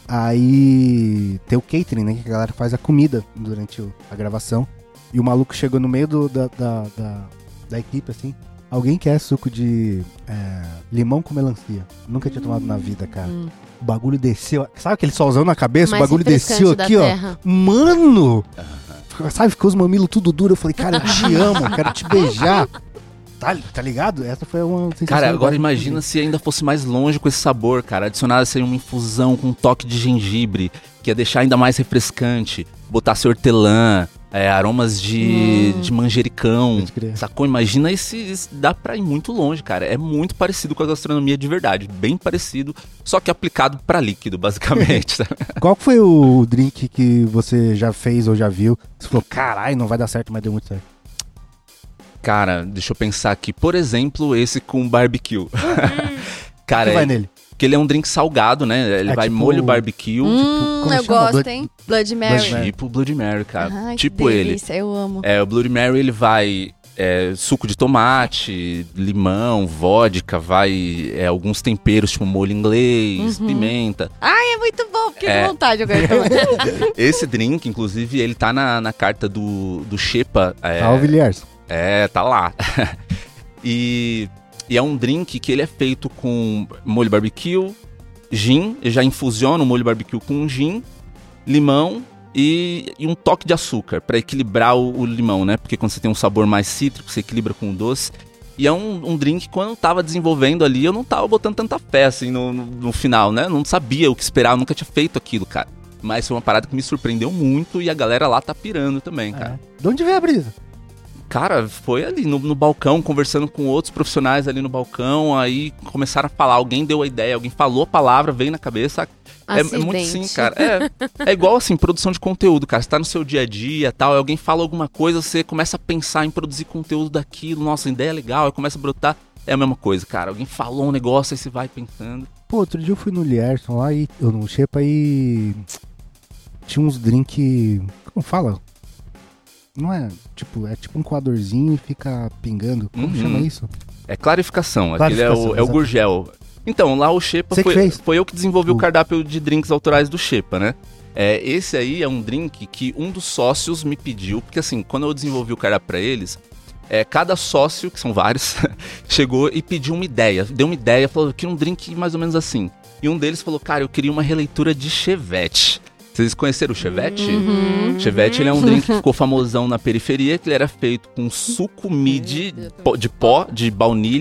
Aí tem o catering, né? Que a galera faz a comida durante o- a gravação. E o maluco chegou no meio do- da, da, da, da equipe, assim. Alguém quer suco de é, limão com melancia? Nunca tinha tomado na vida, cara.
Hum.
O bagulho desceu. Sabe aquele solzão na cabeça?
Mais
o bagulho
refrescante
desceu
da
aqui, ó.
terra.
Mano! Sabe, ficou os mamilos tudo duro. Eu falei, cara, eu te amo, eu quero te beijar. Tá, tá ligado? Essa foi uma sensação.
Cara, agora
legal.
imagina se ainda fosse mais longe com esse sabor, cara. Adicionasse aí uma infusão com um toque de gengibre, que ia deixar ainda mais refrescante. Botasse hortelã, é, aromas de, de manjericão.
Pode crer.
Sacou? Imagina esse, esse- dá pra ir muito longe, cara. É muito parecido com a gastronomia de verdade. Bem parecido, só que aplicado pra líquido, basicamente. sabe?
Qual que foi o drink que você já fez ou já viu? Você falou, caralho, não vai dar certo, mas deu muito certo.
Cara, deixa eu pensar aqui. Por exemplo, esse com barbecue.
O
Cara,
que vai
é,
nele?
porque ele é um drink salgado, né? Ele
É
vai
tipo-
molho barbecue.
Hum,
como
eu
chama?
gosto,
Blood-
hein? Blood Mary.
Mary.
Tipo Bloody Mary, cara.
Ai, que
tipo ele.
delícia, eu amo.
É, o Bloody Mary ele vai é, suco de tomate, limão, vodka, vai é, alguns temperos, tipo molho inglês,
Uhum.
pimenta.
Ai, é muito bom, fiquei
É.
com vontade agora também.
Esse drink, inclusive, ele tá na, na carta do, do Xepa. É,
Ah, o Villiers.
é, tá lá. e, e é um drink que ele é feito com molho barbecue, gin, eu já infusiono o molho barbecue com gin, limão e, e um toque de açúcar pra equilibrar o, o limão, né? Porque quando você tem um sabor mais cítrico, você equilibra com o doce. E é um, um drink que quando eu tava desenvolvendo ali, eu não tava botando tanta fé assim no, no, no final, né? Não sabia o que esperar, eu nunca tinha feito aquilo, cara. Mas foi uma parada que me surpreendeu muito e a galera lá tá pirando também, cara.
É. De onde veio a brisa?
Cara, foi ali no, no balcão, conversando com outros profissionais ali no balcão, aí começaram a falar, alguém deu a ideia, alguém falou a palavra, veio na cabeça. É, é muito
Acidente.
assim, cara. É, é igual assim, produção de conteúdo, cara. Você tá no seu dia a dia tal, aí alguém fala alguma coisa, você começa a pensar em produzir conteúdo daquilo, nossa, ideia é legal, aí começa a brotar. É a mesma coisa, cara. Alguém falou um negócio, aí você vai pensando.
Pô, outro dia eu fui no Lierson lá e eu no Xepa e tinha uns drink. Como fala? Não é tipo, é tipo um coadorzinho e fica pingando. Como
Uhum.
chama isso?
É clarificação, aquele é
Clarificação,
o, é o
exato.
Gurgel. Então, lá o Xepa
Você que
foi,
fez?
foi eu que desenvolvi o
Uh.
cardápio de drinks autorais do Xepa, né? É, esse aí é um drink que um dos sócios me pediu, porque assim, quando eu desenvolvi o cardápio pra eles, é, cada sócio, que são vários, chegou e pediu uma ideia, deu uma ideia, falou que um drink mais ou menos assim. E um deles falou, cara, eu queria uma releitura de Chevette. Vocês conheceram o Chevette?
Uhum.
Chevette ele é um drink que ficou famosão na periferia, que ele era feito com suco midi
Deus, eu tô
pó- de pó, de baunilha,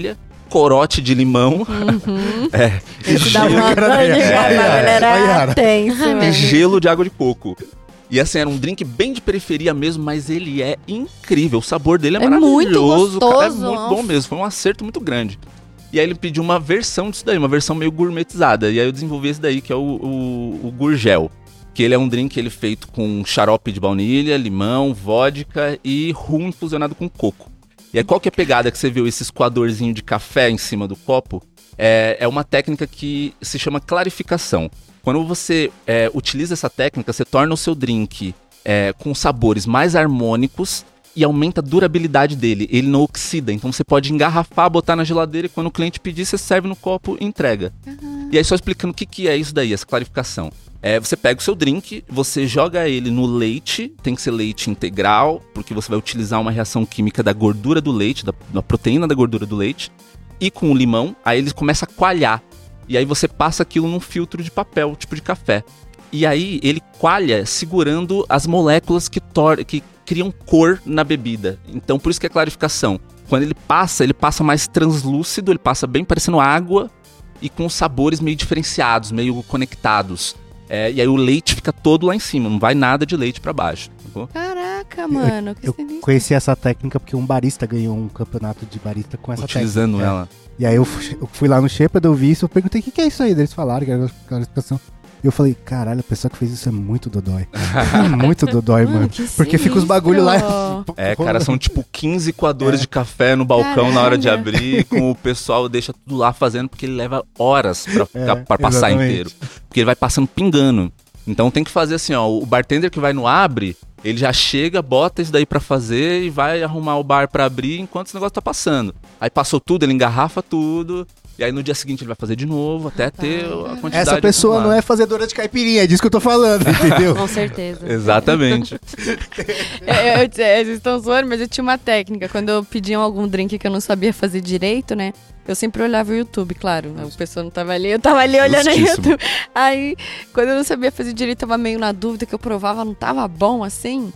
corote de limão.
Uhum.
É, e
Esse dá
gelo,
uma dor de
É,
cabeça, ele
é,
era
Yara.
tenso,
e
né?
gelo de água de coco. E assim, era um drink bem de periferia mesmo, mas ele é incrível. O sabor dele é,
É muito
maravilhoso. cara, é
gostoso.
muito bom mesmo. Foi um acerto muito grande. E aí ele pediu uma versão disso daí, uma versão meio gourmetizada. E aí eu desenvolvi esse daí, que é o, o, o Gurgel. Que ele é um drink ele feito com xarope de baunilha, limão, vodka e rum infusionado com coco. E aí qual que é a pegada que você viu esse coadorzinho de café em cima do copo? É, é uma técnica que se chama clarificação. Quando você é, utiliza essa técnica, você torna o seu drink é, com sabores mais harmônicos e aumenta a durabilidade dele. Ele não oxida, então você pode engarrafar, botar na geladeira e quando o cliente pedir, você serve no copo e entrega. Uhum. E aí só explicando o que, que é isso daí, essa clarificação. É, você pega o seu drink, você joga ele no leite, tem que ser leite integral, porque você vai utilizar uma reação química da gordura do leite, da, da proteína da gordura do leite, e com o limão, aí ele começa a coalhar. E aí você passa aquilo num filtro de papel, tipo de café. E aí ele coalha segurando as moléculas que, tor- que criam cor na bebida. Então por isso que é clarificação. Quando ele passa, ele passa mais translúcido, ele passa bem parecendo água e com sabores meio diferenciados, meio conectados. É, e aí o leite fica todo lá em cima, não vai nada de leite pra baixo. Sacou?
Caraca, mano, que
Eu
sinistro.
conheci essa técnica porque um barista ganhou um campeonato de barista com essa
Utilizando
técnica.
ela.
É. E aí eu fui, eu fui lá no Shepherd, eu vi isso, eu perguntei o que, que é isso aí. Daí eles falaram que era clarificação. E eu falei, caralho, a pessoa que fez isso é muito dodói. É muito dodói, mano.
que
Porque fica os bagulho lá.
É, cara, são tipo quinze coadores de café no balcão na hora de
Caralho.
abrir, com o pessoal deixa tudo lá fazendo, porque ele leva horas pra, ficar,
É,
pra passar
exatamente.
inteiro. Porque ele vai passando pingando. Então tem que fazer assim, ó, o bartender que vai no abre, ele já chega, bota isso daí pra fazer e vai arrumar o bar pra abrir enquanto esse negócio tá passando. Aí passou tudo, ele engarrafa tudo, e aí no dia seguinte ele vai fazer de novo, até ter a quantidade.
Essa pessoa não
acumulada.
é fazedora de caipirinha, é disso que eu tô falando, entendeu?
Com certeza.
Exatamente.
É, eu, eu, vocês estão zoando, mas eu tinha uma técnica. Quando eu pedia algum drink que eu não sabia fazer direito, né? Eu sempre olhava o YouTube, claro. A pessoa não tava ali, eu tava ali olhando o
Justíssimo.
YouTube. Aí, quando eu não sabia fazer direito, eu tava meio na dúvida, que eu provava, não tava bom assim.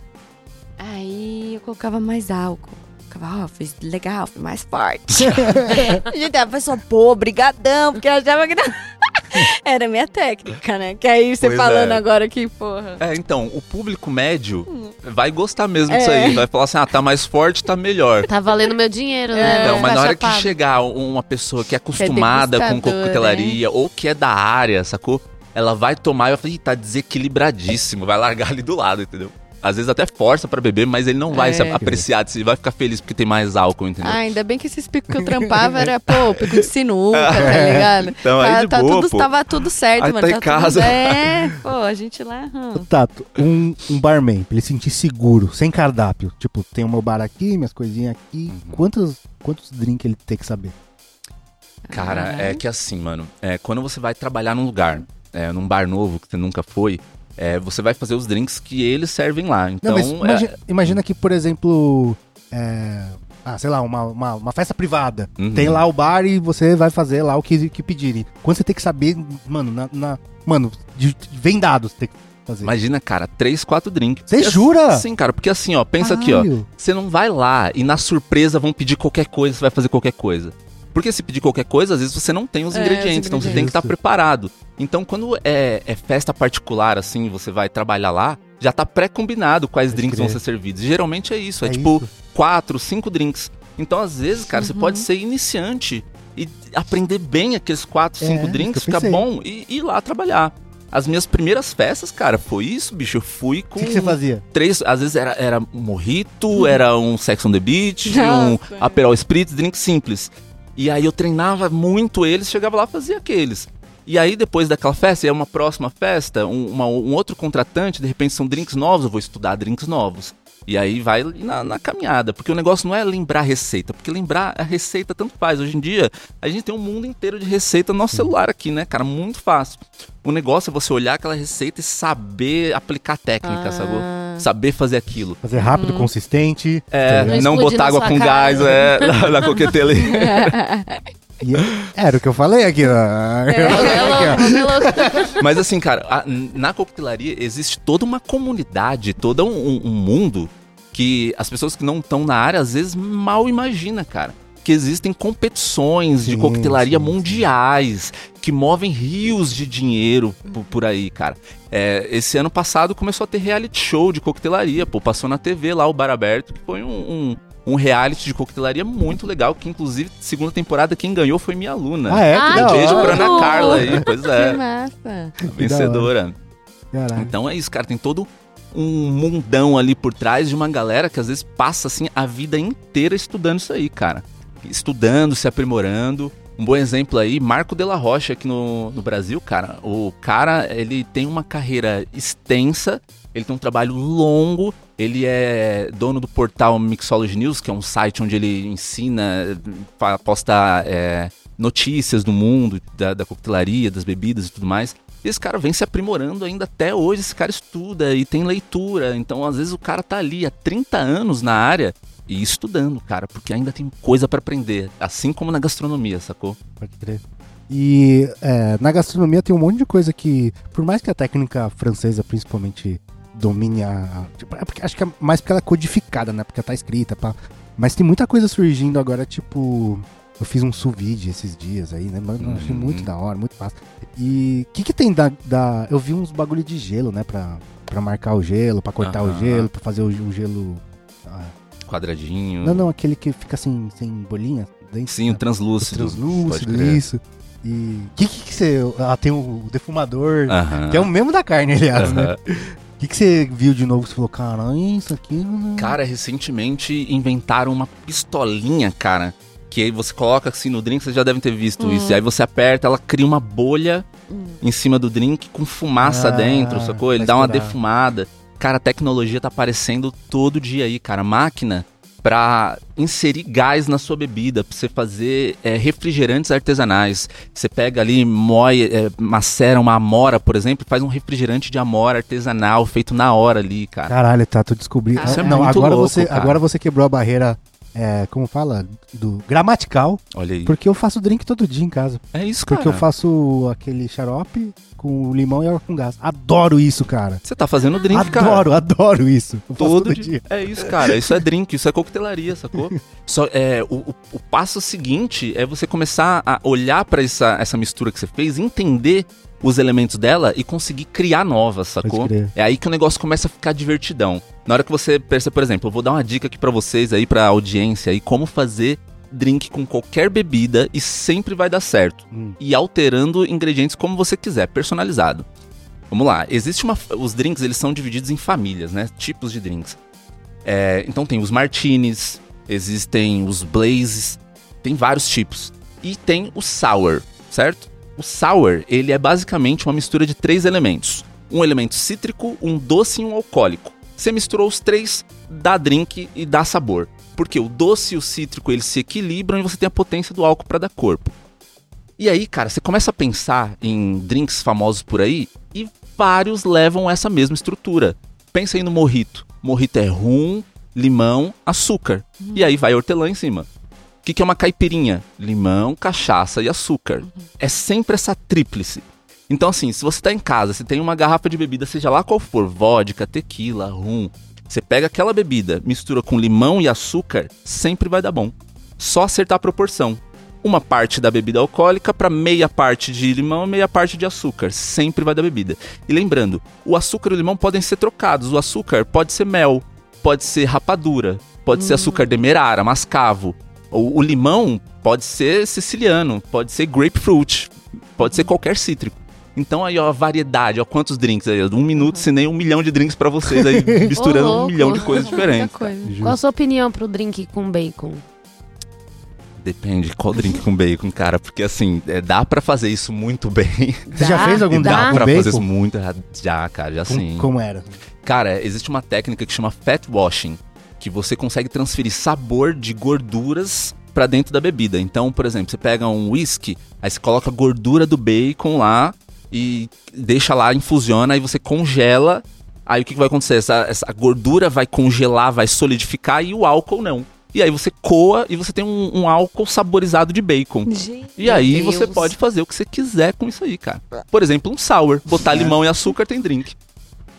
Aí eu colocava mais álcool. Ficava, ó, fez legal, foi mais forte. Gente, a pessoa, pô, brigadão, porque eu achava que não... Era a minha técnica, né? Que aí você
Pois
falando
é.
agora que, porra...
É, então, o público médio vai gostar mesmo disso
É.
aí. Vai falar assim, ah, tá mais forte, tá melhor.
Tá valendo meu dinheiro,
É,
né?
Então,
Vai
mas
ficar
na hora que
chapado.
chegar uma pessoa que é acostumada com
degustador,
coquetelaria ou que é da área, sacou? Ela vai tomar e vai falar, ih, tá desequilibradíssimo, vai largar ali do lado, entendeu? Às vezes até força pra beber, mas ele não vai
É.
se apreciar, ele vai ficar feliz porque tem mais álcool, entendeu?
Ah, ainda bem que esses picos que eu trampava era, pô, pico de sinuca, tá ligado?
Então, aí
tá,
de
tá
boa,
tudo,
pô.
tava tudo certo,
Aí
mano.
tá em
tudo-
casa.
É, pô, a gente lá...
Ô,
hum.
Tato, um, um barman, pra ele se sentir seguro, sem cardápio. Tipo, tem o meu bar aqui, minhas coisinhas aqui.
Uhum.
Quantos, quantos drinks ele tem que saber?
Cara,
Caralho.
é que assim, mano, é, quando você vai trabalhar num lugar, é, num bar novo que você nunca foi, é, você vai fazer os drinks que eles servem lá. Então,
Não, mas
é,
imagina, imagina que, por exemplo, é, ah, sei lá, uma, uma, uma festa privada.
Uhum.
Tem lá o bar e você vai fazer lá o que, que pedirem. Quando você tem que saber, mano, na, na- mano, de, de vendados tem que fazer.
imagina, cara, três, quatro drinks.
Você
Porque,
jura?
Sim, cara, porque assim, ó, pensa aqui, ó.
Caralho.
Você não vai lá e na surpresa vão pedir qualquer coisa, você vai fazer qualquer coisa. Porque se pedir qualquer coisa, às vezes você não tem os
É, os
ingredientes, então você tem que estar
ingredientes.
preparado. Então, quando é, é festa particular, assim, você vai trabalhar lá, já tá pré-combinado quais
Pode
drinks
crer.
vão ser servidos. E geralmente é isso, é,
É
tipo
isso.
quatro, cinco drinks. Então, às vezes, cara, você
Uhum.
pode ser iniciante e aprender bem aqueles quatro,
É,
cinco
isso
drinks,
que eu
ficar
pensei.
bom e e ir lá trabalhar. As minhas primeiras festas, cara, foi isso, bicho. Eu fui
O
com
que, que você fazia?
três, às vezes era, era um mojito, era um Sex on the Beach, um
Nossa.
Aperol Spritz, drink simples. E aí eu treinava muito eles, chegava lá e fazia aqueles. E aí depois daquela festa, ia uma próxima festa, um, uma- um outro contratante, de repente são drinks novos, eu vou estudar drinks novos. E aí vai na, na caminhada, porque o negócio não é lembrar a receita, porque lembrar a receita tanto faz. Hoje em dia, a gente tem um mundo inteiro de receita no nosso celular aqui, né, cara? Muito fácil. O negócio é você olhar aquela receita e saber aplicar a técnica,
Ah.
sagou? Saber fazer aquilo.
Fazer rápido, consistente.
É,
tá ligado?
Não
não
explodir
botar
na
água
sua
com
cara.
gás, é, na, na coqueteleira.
E é- era o que eu falei aqui. Na...
Ô, Melo, ô, Melo.
Mas assim, cara, a- na coquetelaria existe toda uma comunidade, todo um, um mundo que as pessoas que não estão na área às vezes mal imaginam, cara. que existem competições de
Sim,
coquetelaria
sim, sim.
mundiais que movem rios de dinheiro por, por aí, cara. É, esse ano passado começou a ter reality show de coquetelaria, pô, passou na T V lá o Bar Aberto, que foi um, um, um reality de coquetelaria muito legal, que inclusive, segunda temporada, quem ganhou foi minha aluna.
Ah, é? Que
Ai,
da
Um beijo
hora.
pra Ana Carla aí, pois
Que
é,
massa.
a vencedora.
Caraca.
Então é isso, cara, tem todo um mundão ali por trás de uma galera que às vezes passa, assim, a vida inteira estudando isso aí, cara. Estudando, se aprimorando. Um bom exemplo aí, Marco de la Rocha aqui no, no Brasil, cara. O cara, ele tem uma carreira extensa, ele tem um trabalho longo, ele é dono do portal Mixology News, que é um site onde ele ensina, fa- posta é, notícias do mundo, da, da coquetelaria, das bebidas e tudo mais. E esse cara vem se aprimorando ainda até hoje, esse cara estuda e tem leitura. Então, às vezes, o cara tá ali há trinta anos na área e estudando, cara, porque ainda tem coisa pra aprender. Assim como na gastronomia, sacou?
Pode crer. E é, na gastronomia tem um monte de coisa que, por mais que a técnica francesa principalmente domine a... Tipo, é porque, acho que é mais porque ela é codificada, né? Porque ela tá escrita, pá. Mas tem muita coisa surgindo agora, tipo... Eu fiz um sous vide esses dias aí, né? Mas eu achei
Uhum.
muito da hora, muito fácil. E o que que tem da, da... Eu vi uns bagulho de gelo, né? Pra, pra marcar o gelo, pra cortar
Aham.
o gelo, pra fazer o, o gelo... ah,
Quadradinho.
Não, não, aquele que fica sem, sem bolinha dentro.
Sim, o
né?
translúcido. Pode
Translúcido,
crer.
isso. E o que, que que você... Ah, tem o defumador,
Aham.
que é o mesmo da carne, aliás, né?
Aham.
O que, que você viu de novo que você falou, cara, isso aqui... Não...
Cara, recentemente inventaram uma pistolinha, cara, que aí você coloca assim no drink, vocês já devem ter visto
Hum.
isso. E aí você aperta, ela cria uma bolha
Hum.
em cima do drink com fumaça
Ah,
dentro, sacou? Ele
pra
dá uma
estourar.
defumada. Cara, a tecnologia tá aparecendo todo dia aí, cara. Máquina pra inserir gás na sua bebida, pra você fazer é, refrigerantes artesanais. Você pega ali, moe, é, macera uma amora, por exemplo, e faz um refrigerante de amora artesanal, feito na hora ali, cara.
Caralho, tá, tu descobriu.
Isso é
não,
muito
agora
louco,
você,
cara.
agora você quebrou a barreira, é, como fala, do gramatical,
Olha aí.
porque eu faço drink todo dia em casa.
É isso, cara.
Porque eu faço aquele xarope com limão e água com gás. Adoro isso, cara.
Você tá fazendo drink, cara.
Adoro, adoro isso. Eu faço
Todo
todo
dia.
dia.
É isso, cara. Isso é drink, isso é coquetelaria, sacou? Só, é, o, o, o passo seguinte é você começar a olhar pra essa, essa mistura que você fez, entender os elementos dela e conseguir criar novas, sacou?
Pode crer.
É aí que o negócio começa a ficar divertidão. Na hora que você percebe, por exemplo, eu vou dar uma dica aqui pra vocês aí, pra audiência aí, como fazer drink com qualquer bebida e sempre vai dar certo.
Hum.
E alterando ingredientes como você quiser, personalizado. Vamos lá, existe uma... Os drinks, eles são divididos em famílias, né? Tipos de drinks. É, então tem os martinis, existem os blazes, tem vários tipos. E tem o sour, certo? O sour, ele é basicamente uma mistura de três elementos. Um elemento cítrico, um doce e um alcoólico. Você misturou os três, dá drink e dá sabor. Porque o doce e o cítrico, eles se equilibram e você tem a potência do álcool para dar corpo. E aí, cara, você começa a pensar em drinks famosos por aí e vários levam essa mesma estrutura. Pensa aí no mojito. Mojito é rum, limão, açúcar. Uhum. E aí vai hortelã em cima. O que, que é uma caipirinha? Limão, cachaça e açúcar. Uhum. É sempre essa tríplice. Então assim, se você tá em casa, você tem uma garrafa de bebida, seja lá qual for, vodka, tequila, rum, você pega aquela bebida, mistura com limão e açúcar, sempre vai dar bom. Só acertar a proporção. Uma parte da bebida alcoólica para meia parte de limão e meia parte de açúcar. Sempre vai dar bebida. E lembrando, o açúcar e o limão podem ser trocados. O açúcar pode ser mel, pode ser rapadura, pode hum. ser açúcar demerara, mascavo. O, o limão pode ser siciliano, pode ser grapefruit, pode ser qualquer cítrico. Então aí, ó, a variedade, ó, quantos drinks aí, um minuto, se nem um milhão de drinks pra vocês aí, misturando
Ô,
um milhão de coisas diferentes.
Coisa.
Qual a sua opinião pro drink com bacon?
Depende qual drink com bacon, cara, porque assim, é, dá pra fazer isso muito bem.
Você já fez algum
dá
drink
Dá
com
pra
bacon?
fazer isso muito, já, cara, já
Com-
sim.
Como era?
Cara, existe uma técnica que chama fat washing, que você consegue transferir sabor de gorduras pra dentro da bebida. Então, por exemplo, você pega um whisky, aí você coloca a gordura do bacon lá e deixa lá, infusiona, aí você congela. Aí o que, que vai acontecer? Essa, essa gordura vai congelar, vai solidificar e o álcool não. E aí você coa e você tem um, um álcool saborizado de bacon.
Gente,
E aí
Meu
você
Deus.
pode fazer o que você quiser com isso aí, cara. Por exemplo, um sour. Botar limão e açúcar tem drink.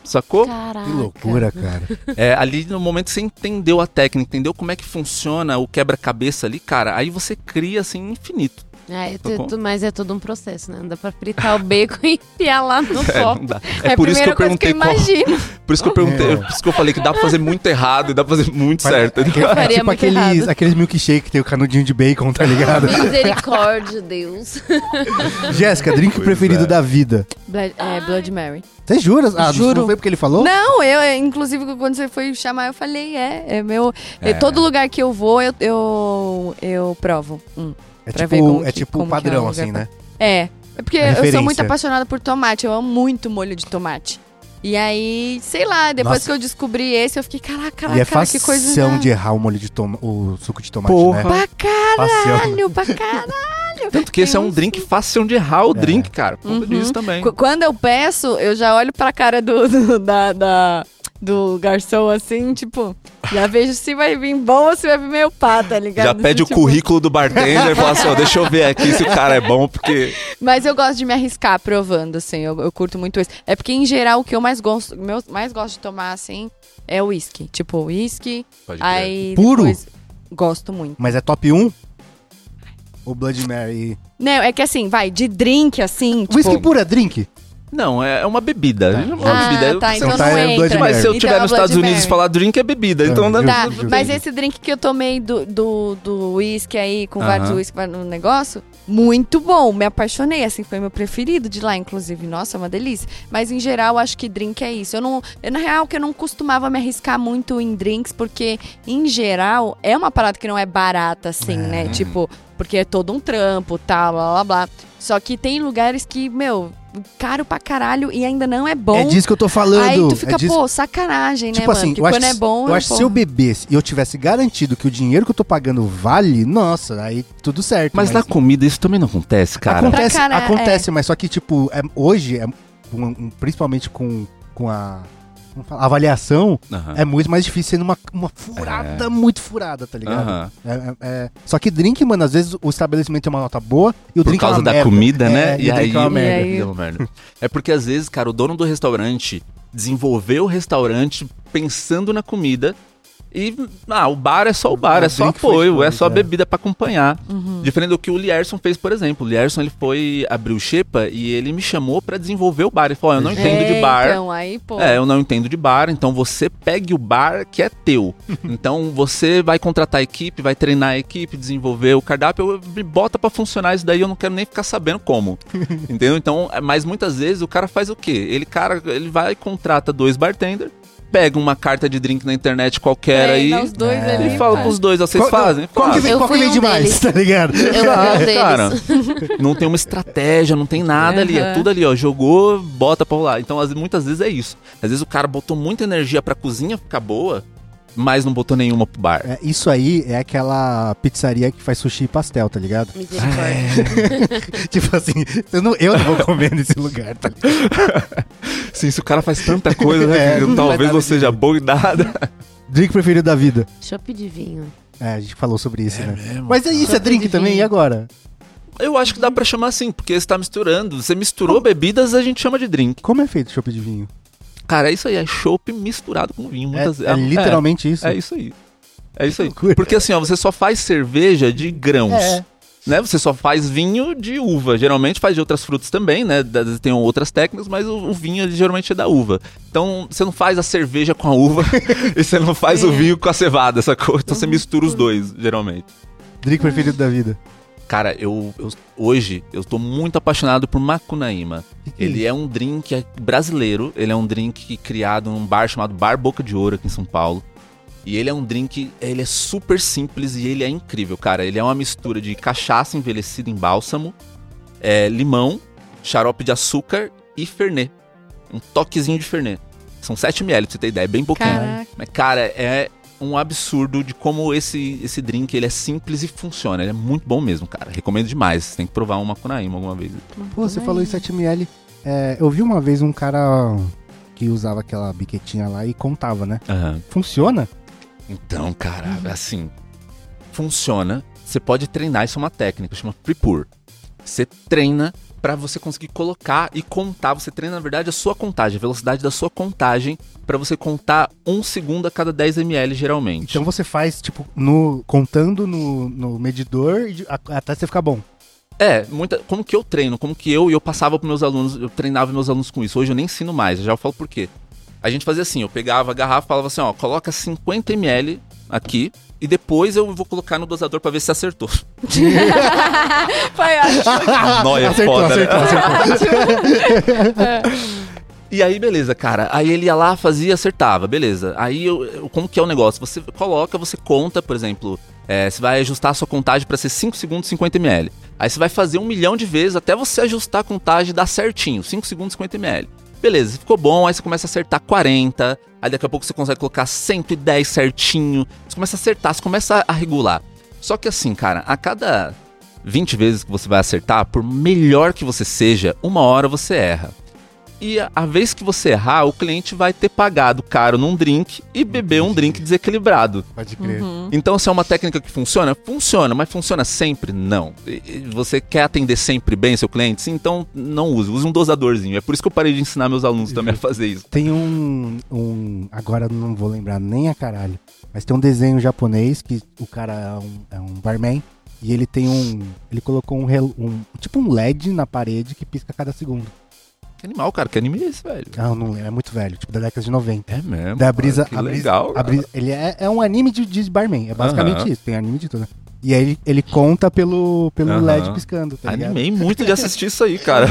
sacou?
Caraca.
Que loucura, cara.
É, ali no momento que você entendeu a técnica, entendeu como é que funciona o quebra-cabeça ali, cara, aí você cria, assim, infinito.
É,
Tá
tu-
bom?
tu- mas é todo um processo, né? Não dá pra fritar o bacon e enfiar lá no
É,
copo.
não dá. É,
É
por
a
isso que eu
primeira coisa que
perguntei
eu
qual...
imagino.
Por isso que eu perguntei,
É.
por isso que eu falei que dá pra fazer muito errado e dá pra fazer muito certo.
É,
Eu faria
tipo
muito
aqueles,
errado.
aqueles milkshake que tem o canudinho de bacon, tá ligado?
Misericórdia, Deus.
Jéssica, drink
Pois
preferido
é.
da vida.
Blood, é, Blood Mary.
Você jura? Ah,
Juro.
não foi porque ele falou?
Não, eu, é, inclusive, quando você foi chamar, eu falei, é, é meu.
É.
é, todo lugar que eu vou, eu, eu, eu provo. Hum,
É
pra ver
tipo,
como
é
que-
tipo
como que é
padrão,
o
assim,
lugar
né?
É. É porque
A
eu sou
referência.
muito apaixonada por tomate. Eu amo muito molho de tomate. E aí, sei lá, depois
Nossa.
que eu descobri esse, eu fiquei, caraca,
E é
cara, que coisa.
fação de errar o molho de tomate, o suco de tomate,
Porra.
né?
Pra
Facião.
caralho, pra caralho.
Tanto que esse é um drink fácil de errar o
É.
drink, cara. Por conta
Uhum.
disso também.
Qu- Quando eu peço, eu já olho pra cara do, do, da, da- do garçom assim, tipo, já vejo se vai vir bom ou se vai vir meio pá, tá ligado?
Já pede o
Tipo,
currículo do bartender e fala assim, ó, deixa eu ver aqui se o cara é bom, porque...
Mas eu gosto de me arriscar provando, assim, eu, eu curto muito isso. É porque, em geral, o que eu mais gosto, meu, mais gosto de tomar, assim, é o whisky. Tipo, whisky,
Pode crer.
aí
Puro?
depois... Gosto muito.
Mas é top um? O Blood Mary...
Não, é que assim, vai, de drink, assim, tipo...
Whisky puro é drink?
Não, é uma bebida.
Tá.
É uma
Ah,
bebida.
tá,
Você
então
não
não
tá em Blood
entra.
Mary.
Mas se eu
Então
estiver
é
nos
Blood
Estados Unidos e
Mary.
falar drink, é bebida. Então
É,
não
justo,
Tá,
justo.
mas esse drink que eu tomei do, do, do whisky aí, com
Aham.
vários whisky no negócio, muito bom, me apaixonei, assim, foi meu preferido de lá, inclusive, nossa, é uma delícia. Mas, em geral, acho que drink é isso. Eu não, eu, na real, que eu não costumava me arriscar muito em drinks, porque, em geral, é uma parada que não é barata, assim,
É.
né, tipo, porque é todo um trampo, tal, blá, blá, blá. Só que tem lugares que, meu, caro pra caralho e ainda não é bom.
É disso que eu tô falando.
Aí tu fica,
é disso...
pô, sacanagem,
Tipo
né,
assim,
mano? Porque
eu acho,
quando é bom,
eu acho que
pô.
se eu bebesse e eu tivesse garantido que o dinheiro que eu tô pagando vale, nossa, aí tudo certo.
Mas na comida isso também não acontece, cara.
Acontece,
Pra cara-
acontece, mas só que, tipo, é- hoje, é, um- um- principalmente com, com a como fala, avaliação,
Aham.
é muito mais difícil ser numa uma furada muito furada, tá ligado?
Aham.
É, é- é- Só que drink, mano, às vezes o estabelecimento tem uma nota boa e o
Por
drink
causa
é uma
da
merda.
comida,
É,
né?
E, o drink é uma
E
merda.
aí-
É uma merda. É porque às vezes, cara, o dono do restaurante desenvolveu o restaurante pensando na comida e, ah, o bar é só o bar,
O
é só
drink foi
apoio, é
depois,
só
é.
bebida pra acompanhar.
Uhum.
Diferente do que o Lierson fez, por exemplo. O Lierson, ele foi abrir o Xepa e ele me chamou pra desenvolver o bar. Ele falou, ó, eu não entendo de
É,
bar.
Então, aí, pô.
É, eu não entendo de bar, então você pegue o bar que é teu. Então você vai contratar a equipe, vai treinar a equipe, desenvolver o cardápio, eu- me bota pra funcionar isso daí, eu não quero nem ficar sabendo como. Entendeu? Então, é, mas muitas vezes o cara faz o quê? Ele, cara, ele vai e contrata dois bartenders, pega uma carta de drink na internet qualquer aí
Treina os dois
É.
ali,
e fala
faz.
pros dois, ó, vocês
Qual-
fazem?
Qual que
Fazem.
vem,
Eu
qual que
fui
vem
um
demais,
deles.
tá ligado?
Eu fui um
É,
deles.
cara, não tem uma estratégia, não tem nada ali, é
Aham.
tudo ali, ó, jogou, bota pra rolar. Então, às- muitas vezes é isso. Às vezes o cara botou muita energia pra cozinha ficar boa, mas não botou nenhuma pro bar.
É, isso aí é aquela pizzaria que faz sushi e pastel, tá ligado?
Misericórdia.
Tipo assim, eu não, eu não vou comer nesse lugar, tá ligado?
Sim, se o cara faz tanta coisa, né,
É,
que
não vai
talvez
dar
não seja bom em nada.
Drink preferido da vida.
Chopp de vinho.
É, a gente falou sobre isso, né?
mesmo?
Mas é isso, é
Chopp
drink
de
também,
vinho.
e agora?
Eu acho que dá pra chamar assim, porque você tá misturando. Você misturou bebidas, a gente chama de drink.
Como é feito chopp de vinho?
Cara, é isso aí, é chopp misturado com vinho.
É,
Muitas
é literalmente isso?
É, é isso aí. É isso aí.
loucura.
Porque assim, ó, você só faz cerveja de grãos.
É.
Né? Você só faz vinho de uva. Geralmente faz de outras frutas também, né? Da- Tem outras técnicas, mas o, o vinho ele, geralmente é da uva. Então você não faz a cerveja com a uva e você não faz o vinho com a cevada, sacou? Então você mistura os dois, geralmente.
Drink preferido da vida.
Cara, eu, eu- hoje eu tô muito apaixonado por Macunaíma.
Que que é
Ele é um drink brasileiro, ele é um drink criado num bar chamado Bar Boca de Ouro aqui em São Paulo. E ele é um drink, ele é super simples e ele é incrível, cara. Ele é uma mistura de cachaça envelhecida em bálsamo, é, limão, xarope de açúcar e fernet. Um toquezinho de fernet. São sete mililitros, pra você ter ideia, é bem pouquinho.
Caraca.
Mas, cara, é um absurdo de como esse, esse drink ele é simples e funciona. Ele é muito bom mesmo, cara. Recomendo demais. Você tem que provar um Macunaíma alguma vez.
Pô, você falou em sete mililitros. É, eu vi uma vez um cara que usava aquela biquetinha lá e contava, né?
Aham.
Funciona?
Então, cara, assim, funciona. Você pode treinar, isso é uma técnica, chama Prepur. Você treina pra você conseguir colocar e contar. Você treina, na verdade, a sua contagem, a velocidade da sua contagem, pra você contar um segundo a cada dez mililitros, geralmente.
Então você faz, tipo, no, contando no, no medidor e a- até você ficar bom.
É, muita, como que eu treino, como que eu e eu passava pros meus alunos, eu treinava meus alunos com isso. Hoje eu nem ensino mais, eu já falo por quê. A gente fazia assim, eu pegava a garrafa e falava assim, ó, coloca cinquenta mililitros aqui e depois eu vou colocar no dosador pra ver se acertou.
Foi ótimo.
Nóia,
acertou,
foda, né?
acertou,
E aí, beleza, cara. Aí ele ia lá, fazia, acertava, beleza. Aí, eu, eu- como que é o negócio? Você coloca, você conta, por exemplo, é, você vai ajustar a sua contagem pra ser cinco segundos, cinquenta mililitros. Aí você vai fazer um milhão de vezes até você ajustar a contagem e dar certinho, cinco segundos, cinquenta mililitros. Beleza, ficou bom, aí você começa a acertar quarenta, aí daqui a pouco você consegue colocar cento e dez certinho, você começa a acertar, você começa a regular. Só que assim, cara, a cada vinte vezes que você vai acertar, por melhor que você seja, uma hora você erra. E a, a vez que você errar, o cliente vai ter pagado caro num drink e beber um drink desequilibrado.
Pode crer.
Então, se é uma técnica que funciona, funciona, mas funciona sempre? Não. E- e Você quer atender sempre bem seu cliente? Sim, então não use, use um dosadorzinho. É por isso que eu parei de ensinar meus alunos também a fazer isso.
Tem um, um. Agora eu não vou lembrar nem a caralho. Mas tem um desenho japonês que o cara é um, é um barman. E ele tem um. Ele colocou um, rel- um. Tipo um L E D na parede que pisca a cada segundo.
Que animal, cara, que anime é esse, velho?
Ah, eu não lembro. É muito velho. Tipo da década de noventa.
É mesmo.
Da brisa.
que
a brisa,
legal.
a
cara.
brisa- ele é, é um anime de, de barman. É basicamente
Aham.
isso. Tem anime de tudo. E aí ele, ele conta pelo, pelo
Aham.
L E D piscando, tá ligado?
Animei muito de assistir isso aí, cara.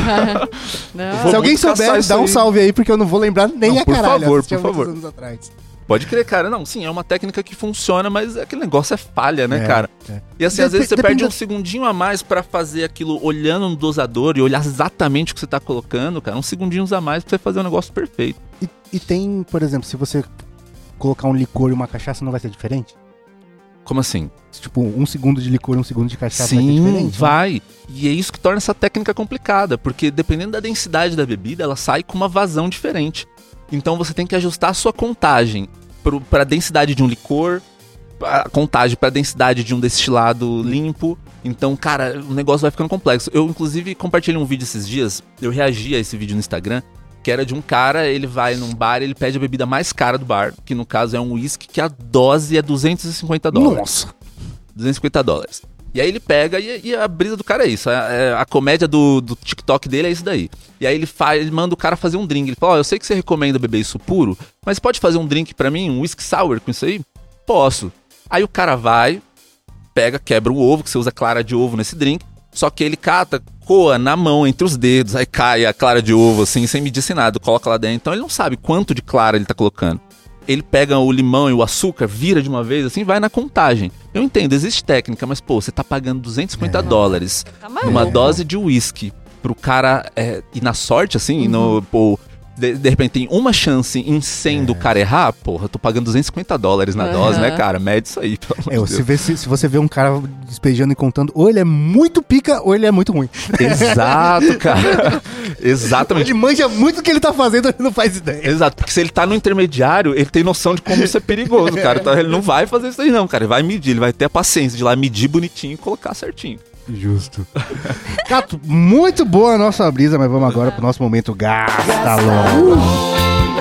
Não.
Vou
Se alguém
muito caçar
souber,
isso
dá um
aí.
salve aí, porque eu não vou lembrar nem
Não,
a
por
caralho.
favor,
assisti há
por
muitos
favor.
anos atrás.
Pode crer, cara. Não, sim, é uma técnica que funciona, mas aquele negócio é falha, né,
É,
cara?
é.
E assim, às
Dep-
vezes você
depende
perde um
da-
segundinho a mais pra fazer aquilo olhando no dosador e olhar exatamente o que você tá colocando, cara. Uns segundinhos a mais pra você fazer um negócio perfeito.
E, e tem, por exemplo, se você colocar um licor e uma cachaça, não vai ser diferente?
Como assim?
Tipo, um segundo de licor e um segundo de cachaça vai ser
Sim,
diferente? né?
vai. E é isso que torna essa técnica complicada, porque dependendo da densidade da bebida, ela sai com uma vazão diferente. Então você tem que ajustar a sua contagem para a densidade de um licor, a contagem para a densidade de um destilado limpo. Então, cara, o negócio vai ficando complexo. Eu, inclusive, compartilhei um vídeo esses dias, eu reagi a esse vídeo no Instagram, que era de um cara, ele vai num bar e ele pede a bebida mais cara do bar, que no caso é um whisky que a dose é duzentos e cinquenta dólares.
Nossa!
duzentos e cinquenta dólares. E aí ele pega e, e a brisa do cara é isso. A, a comédia do, do TikTok dele é isso daí. E aí ele faz, ele manda o cara fazer um drink. Ele fala, ó, eu sei que você recomenda beber isso puro, mas pode fazer um drink pra mim, um whisky sour com isso aí? Posso. Aí o cara vai, pega, quebra o ovo, que você usa clara de ovo nesse drink, só que ele cata, coa na mão, entre os dedos, aí cai a clara de ovo, assim, sem medir sem nada, coloca lá dentro. Então ele não sabe quanto de clara ele tá colocando. Ele pega o limão e o açúcar, vira de uma vez, assim, vai na contagem. Eu entendo, existe técnica, mas, pô, você tá pagando duzentos e cinquenta
É.
dólares
Tá
numa
maluco.
dose de uísque pro cara é, ir na sorte, assim, no, pô, de, de repente tem uma chance em cem do cara errar, porra, eu tô pagando duzentos e cinquenta dólares na
Aham.
dose, né, cara? Mede isso aí, pelo amor
É,
de
se,
Deus.
vê- se- se você vê um cara despejando e contando, ou ele é muito pica, ou ele é muito ruim.
Exato, cara. Exatamente.
Ele manja muito o que ele tá fazendo, ele não faz ideia.
Exato, porque se ele tá no intermediário, ele tem noção de como isso é perigoso, cara. Então ele não vai fazer isso aí, não, cara. Ele vai medir, ele vai ter a paciência de ir lá medir bonitinho e colocar certinho.
Justo. Cato, muito boa a nossa brisa, mas vamos agora pro nosso momento Gasta Lombra.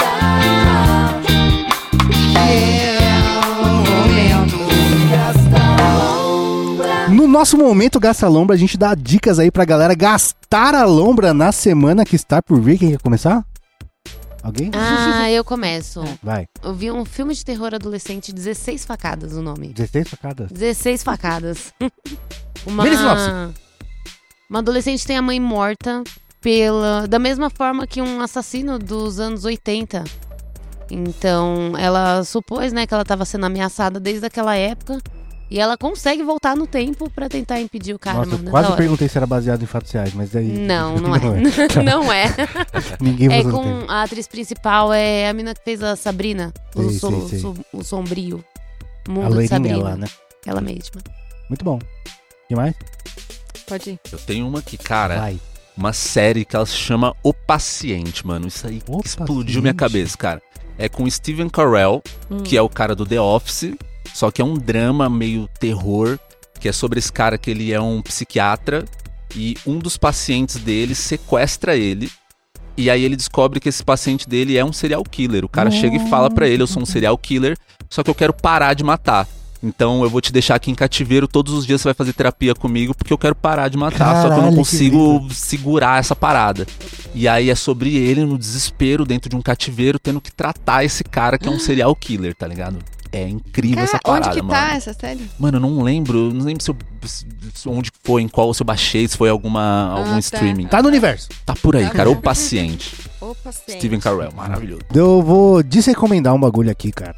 No nosso momento Gasta Lombra, a gente dá dicas aí pra galera gastar a lombra na semana que está por vir. Quem quer começar? Alguém?
Ah, eu começo.
Vai.
Eu vi um filme de terror adolescente, dezesseis facadas o nome.
dezesseis facadas.
dezesseis facadas. Uma,
Vê sinopse.
uma adolescente tem a mãe morta pela, da mesma forma que um assassino dos anos oitenta. Então, ela supôs, né, que ela estava sendo ameaçada desde aquela época. E ela consegue voltar no tempo pra tentar impedir o cara,
Nossa,
mano.
eu
é
quase
da hora.
perguntei se era baseado em fatos reais, mas daí...
Não, não é. Não é.
Ninguém
É
usa no
com
tempo.
a atriz principal, é a mina que fez a Sabrina, o,
Sei,
so-
sei, sei.
so- o sombrio.
A
Mundo de
loirinha
Sabrina.
lá, né?
Ela mesma.
Muito bom. E mais?
Pode ir.
Eu tenho uma que, cara,
Vai.
uma série que ela se chama O Paciente, mano. Isso aí
O
explodiu
Paciente.
minha cabeça, cara. É com o Steven Carell,
Hum.
que é o cara do The Office, só que é um drama meio terror, que é sobre esse cara que ele é um psiquiatra e um dos pacientes dele sequestra ele. E aí ele descobre que esse paciente dele é um serial killer. O cara oh. chega e fala pra ele, eu sou um serial killer, só que eu quero parar de matar. Então eu vou te deixar aqui em cativeiro, todos os dias você vai fazer terapia comigo, porque eu quero parar de matar. Caralho, só que eu não consigo segurar essa parada. E aí é sobre ele no desespero, dentro de um cativeiro, tendo que tratar esse cara que é um serial killer, tá ligado? É incrível
Cara,
essa parada,
onde que
mano.
tá essa série?
Mano, eu não lembro, não lembro se eu, se, onde foi, em qual, se eu baixei, se foi alguma, algum
tá.
streaming.
Tá no universo.
Tá por aí,
Tá
cara.
no
O Paciente.
O Paciente.
Steven Carell, maravilhoso.
Eu vou desrecomendar um bagulho aqui, cara.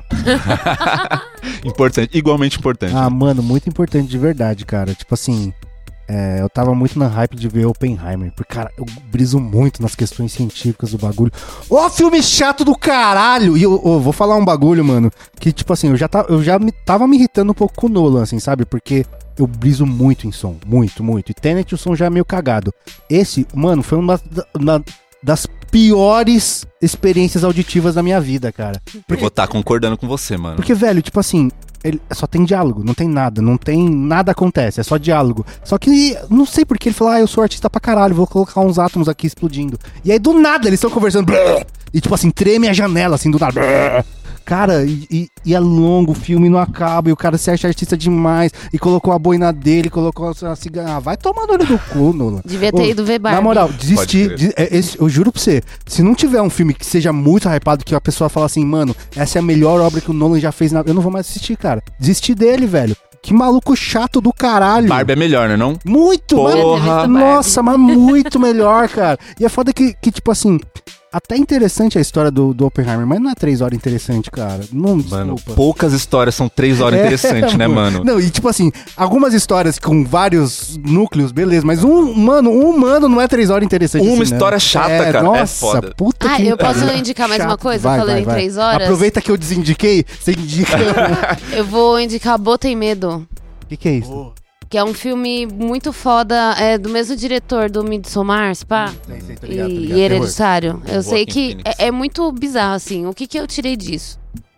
Importante, igualmente importante.
Ah, mano, muito importante de verdade, cara. Tipo assim, é, eu tava muito na hype de ver Oppenheimer. Porque, cara, eu briso muito nas questões científicas do bagulho. Ô, filme chato do caralho! E eu, eu vou falar um bagulho, mano, que, tipo assim, eu já, tá, eu já me, tava me irritando um pouco com o Nolan, assim, sabe? Porque eu briso muito em som. Muito, muito. E Tenet, o som já é meio cagado. Esse, mano, foi uma das, das piores experiências auditivas da minha vida, cara.
Eu vou estar concordando com você, mano.
Porque, velho, tipo assim, ele só tem diálogo, não tem nada, não tem nada acontece, é só diálogo. Só que, não sei porque ele falou, ah, eu sou artista pra caralho, vou colocar uns átomos aqui explodindo. E aí, do nada, eles estão conversando, blá, e tipo assim, treme a janela, assim, do nada, blá. Cara, e, e, e é longo, o filme não acaba, e o cara se acha artista demais, e colocou a boina dele, colocou a cigarra. Ah, vai tomar no olho do cu, Nolan.
Devia ter
Ô,
ido ver Barbie.
Na moral, desistir. De, é, esse, eu juro pra você, se não tiver um filme que seja muito hypado, que a pessoa fala assim, mano, essa é a melhor obra que o Nolan já fez, na... eu não vou mais assistir, cara. Desistir dele, velho. Que maluco chato do caralho.
Barbie é melhor, né, não?
Muito!
Porra.
Mas, nossa, mas muito melhor, cara. E é foda que, que tipo assim, até interessante a história do, do Oppenheimer, mas não é três horas interessante, cara. Não,
Mano,
desculpa.
poucas histórias são três horas
É,
interessantes, né, mano?
Não, e tipo assim, algumas histórias com vários núcleos, beleza, mas um, mano, um humano não é três horas interessante.
Uma
assim,
história
né?
chata,
é,
cara,
nossa,
é foda.
Puta
Ah,
que
eu posso
pariu.
indicar mais uma
Chato.
coisa?
Vai,
Falando
vai,
em
vai.
três horas.
Aproveita que eu desindiquei, você indica.
Eu vou indicar Botem Medo,
O que, que é isso?
que é um filme muito foda, é do mesmo diretor do Midsommar, pá.
Sei, sei, tô
E,
ligado, tô ligado.
e Hereditário. Eu
O
sei
Joaquin
que
Phoenix.
é, é muito bizarro, assim. O que que eu tirei disso?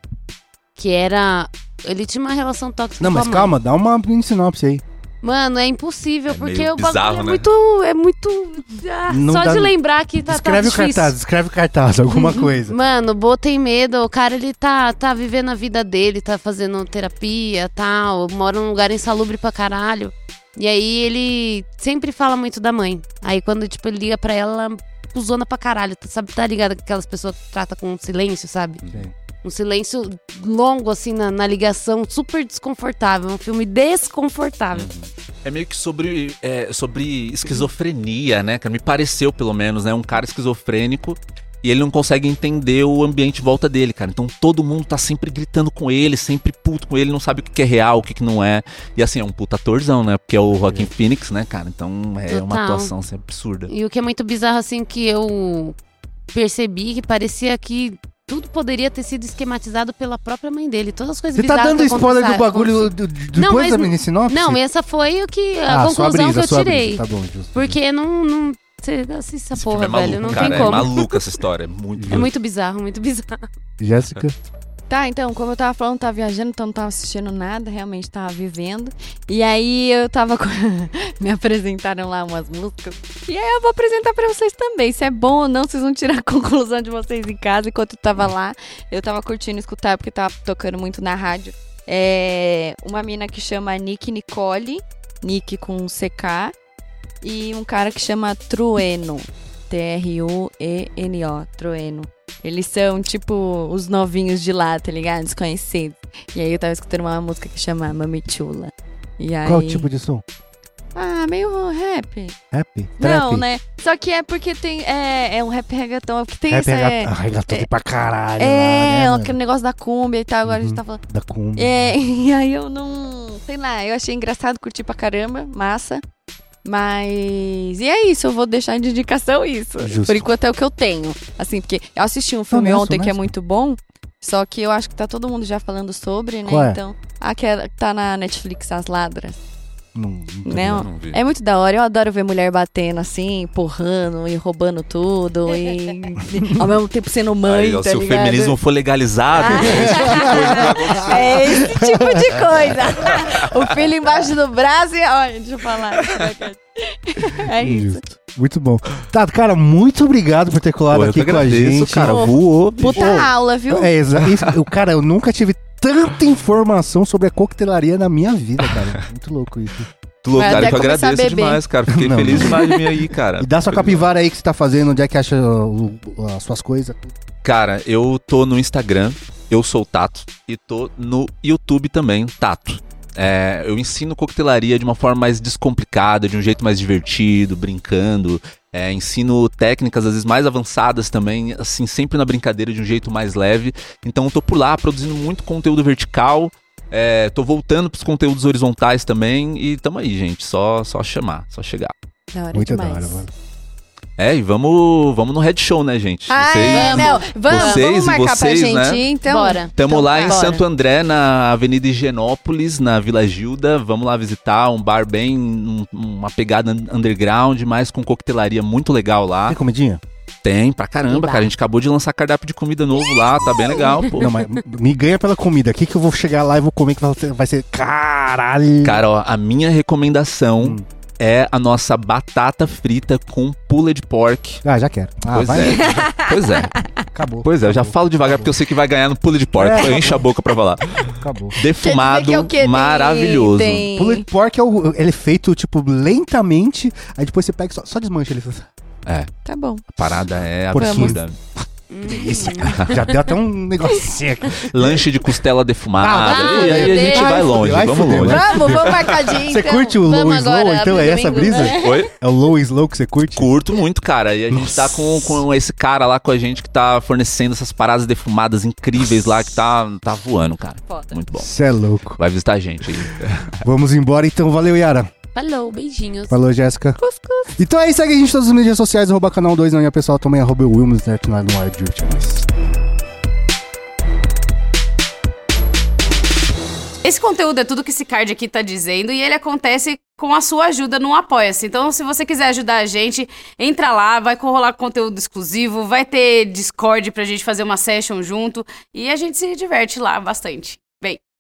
Que era... Ele tinha uma relação tóxica
Não,
com a
mas
mãe.
calma, dá uma mini sinopse aí.
Mano, é impossível,
É
porque
meio
o bagulho
bizarro,
é
né?
muito... É muito... ah,
Não
só
dá-
de lembrar que tá, tá
Escreve o
difícil.
cartaz, escreve o cartaz, alguma coisa.
Mano, Botem Medo, o cara, ele tá, tá vivendo a vida dele, tá fazendo terapia, tal, mora num lugar insalubre pra caralho. E aí ele sempre fala muito da mãe. Aí quando, tipo, ele liga pra ela, ela cuzona pra caralho. Tá, sabe, tá ligado? Aquelas pessoas que tratam com silêncio, sabe?
Sim.
Um silêncio longo, assim, na, na ligação, super desconfortável. Um filme desconfortável.
É meio que sobre, é, sobre esquizofrenia, né? Que me pareceu, pelo menos, né? Um cara esquizofrênico e ele não consegue entender o ambiente em volta dele, cara. Então todo mundo tá sempre gritando com ele, sempre puto com ele, não sabe o que que é real, o que que não é. E assim, é um puta atorzão, né? Porque é o Joaquin Phoenix, né, cara? Então é uma
Total.
atuação assim, absurda.
E o que é muito bizarro, assim, que eu percebi que parecia que tudo poderia ter sido esquematizado pela própria mãe dele. Todas as coisas
Você tá
bizarras
dando
que
spoiler do
aconteceram-
bagulho do, do,
Não,
depois
mas
da
não-
mini sinopse?
Não, essa foi o que a
Ah, sua
conclusão
brisa,
que eu
sua
tirei.
brisa. Tá bom, justo.
Porque não... não você assiste essa
Esse
porra,
filme é maluco,
velho. Não
cara.
tem
É
como.
maluca essa história. É muito
É muito bizarro, muito bizarro.
Jéssica?
Tá, então, como eu tava falando, tava viajando, então não tava assistindo nada, realmente tava vivendo. E aí eu tava com... me apresentaram lá umas músicas. E aí eu vou apresentar pra vocês também. Se é bom ou não, vocês vão tirar a conclusão de vocês em casa. Enquanto eu tava lá, eu tava curtindo escutar, porque tava tocando muito na rádio. É uma mina que chama Nick Nicole, Nick com C K, e um cara que chama Trueno, T R U E N O, Trueno. Eles são, tipo, os novinhos de lá, tá ligado? Desconhecidos. E aí eu tava escutando uma música que chama Mamichula. E aí...
Qual tipo de som?
Ah, meio rap.
Rap?
Não,
Trap?
né? Só que é porque tem... É, é um rap reggaeton, porque tem
Rap
essa...
é
É,
reggaeton. Ah, reggaeton tem pra caralho.
é
lá, né, mano?
aquele negócio da cumbia e tal, agora a gente
Uhum.
tá falando...
Da Kumba.
É, e aí eu não... Sei lá, eu achei engraçado, curti pra caramba, massa. Mas... E é isso, eu vou deixar de indicação isso.
Justo.
Por enquanto é o que eu tenho. Assim, porque eu assisti um filme
Honesto,
ontem que é
honesto.
muito bom, só que eu acho que tá todo mundo já falando sobre, né?
Qual é?
Então, aquela que tá na Netflix, As Ladras.
Não, não tô
Não,
ligado.
Não vi.
é muito da hora. Eu adoro ver mulher batendo assim, empurrando e roubando tudo. E ao mesmo tempo sendo mãe,
Aí, ó,
tá
se o
ligado?
feminismo for legalizado, esse tipo de coisa vai acontecer.
É esse tipo de coisa. O filho embaixo do braço e... Olha, deixa eu falar. É isso.
Justo. Muito bom. Tá, cara, muito obrigado por ter colado
Pô, eu
aqui
que
com a
agradeço,
gente.
cara, voou, bicho.
Puta aula, viu?
É, exa- isso, eu, cara, eu nunca tive tanta informação sobre a coquetelaria na minha vida, cara. Muito louco isso.
Muito louco,
Vai
cara,
até
que eu
começar a
agradeço
beber.
demais, cara. Fiquei
Não,
feliz
não.
demais de vir aí, cara.
E dá sua
Foi
capivara aí que você tá fazendo, onde é que acha o- o- as suas coisas.
Cara, eu tô no Instagram, eu sou o Tato, e tô no YouTube também, Tato. É, eu ensino coquetelaria de uma forma mais descomplicada, de um jeito mais divertido, brincando. É, ensino técnicas, às vezes, mais avançadas também, assim, sempre na brincadeira, de um jeito mais leve. Então, eu tô por lá, produzindo muito conteúdo vertical. É, tô voltando pros conteúdos horizontais também. E tamo aí, gente. Só, só chamar, só chegar.
Da hora
Muito da
demais.
hora, mano.
É, e vamos, vamos no Red Show, né, gente?
Ah, é,
Vamos.
não. Vamos,
Vocês
vamos
e
marcar
vocês,
pra gente
né?
ir, então.
Bora.
Tamo
Então
lá
tá.
em
Bora.
Santo André, na Avenida Higienópolis, na Vila Gilda. Vamos lá visitar um bar bem, um- uma pegada underground, mas com coquetelaria muito legal lá.
Tem comidinha?
Tem, pra caramba,
Eba.
cara. A gente acabou de lançar cardápio de comida novo lá, tá bem legal, pô.
Não, mas me ganha pela comida. O que, que eu vou chegar lá e vou comer que vai ser, vai ser caralho.
Cara, ó, a minha recomendação
Hum.
é a nossa batata frita com pulled pork.
Ah, já quero. Ah,
Pois
vai.
é. Pois é.
Acabou.
Pois é, eu já
Acabou.
falo devagar porque eu sei que vai ganhar no pulled pork.
É.
Eu encho a boca pra falar.
Acabou.
Defumado,
Quer dizer que é o quê? Tem-
maravilhoso.
tem-
Pulled pork é, o, ele é feito, tipo, lentamente. Aí depois você pega e só, só desmancha ele.
É,
Tá bom.
a parada é
Porquinho.
absurda.
Delícia, cara. Já deu até um negocinho aqui.
Lanche de costela defumada.
Ah,
e aí a
meu
gente
Deus.
vai longe,
Ai,
vamos
fudeu.
longe.
Vamos, vamos marcar dia,
Você
então.
curte o low
Vamos
e slow?
agora,
Então é
abrir
essa a
domingo,
brisa?
né?
Oi?
É o low e slow que você curte?
Curto muito, cara. E a gente tá com, com esse cara lá com a gente que tá fornecendo essas paradas defumadas incríveis lá, que tá, tá voando, cara.
Foda.
Muito bom.
Você é louco.
Vai visitar a gente aí.
Vamos embora então. Valeu, Yara.
Falou, beijinhos.
Falou, Jéssica. Então é isso, segue a gente em todas as mídias sociais, arroba canal dois, não é pessoal, também arroba o Wilmus, certo? Lá no ar, dirt, é nóis.
Esse conteúdo é tudo que esse card aqui tá dizendo e ele acontece com a sua ajuda no Apoia-se. Então, se você quiser ajudar a gente, entra lá, vai rolar conteúdo exclusivo, vai ter Discord pra gente fazer uma session junto e a gente se diverte lá bastante. Vem!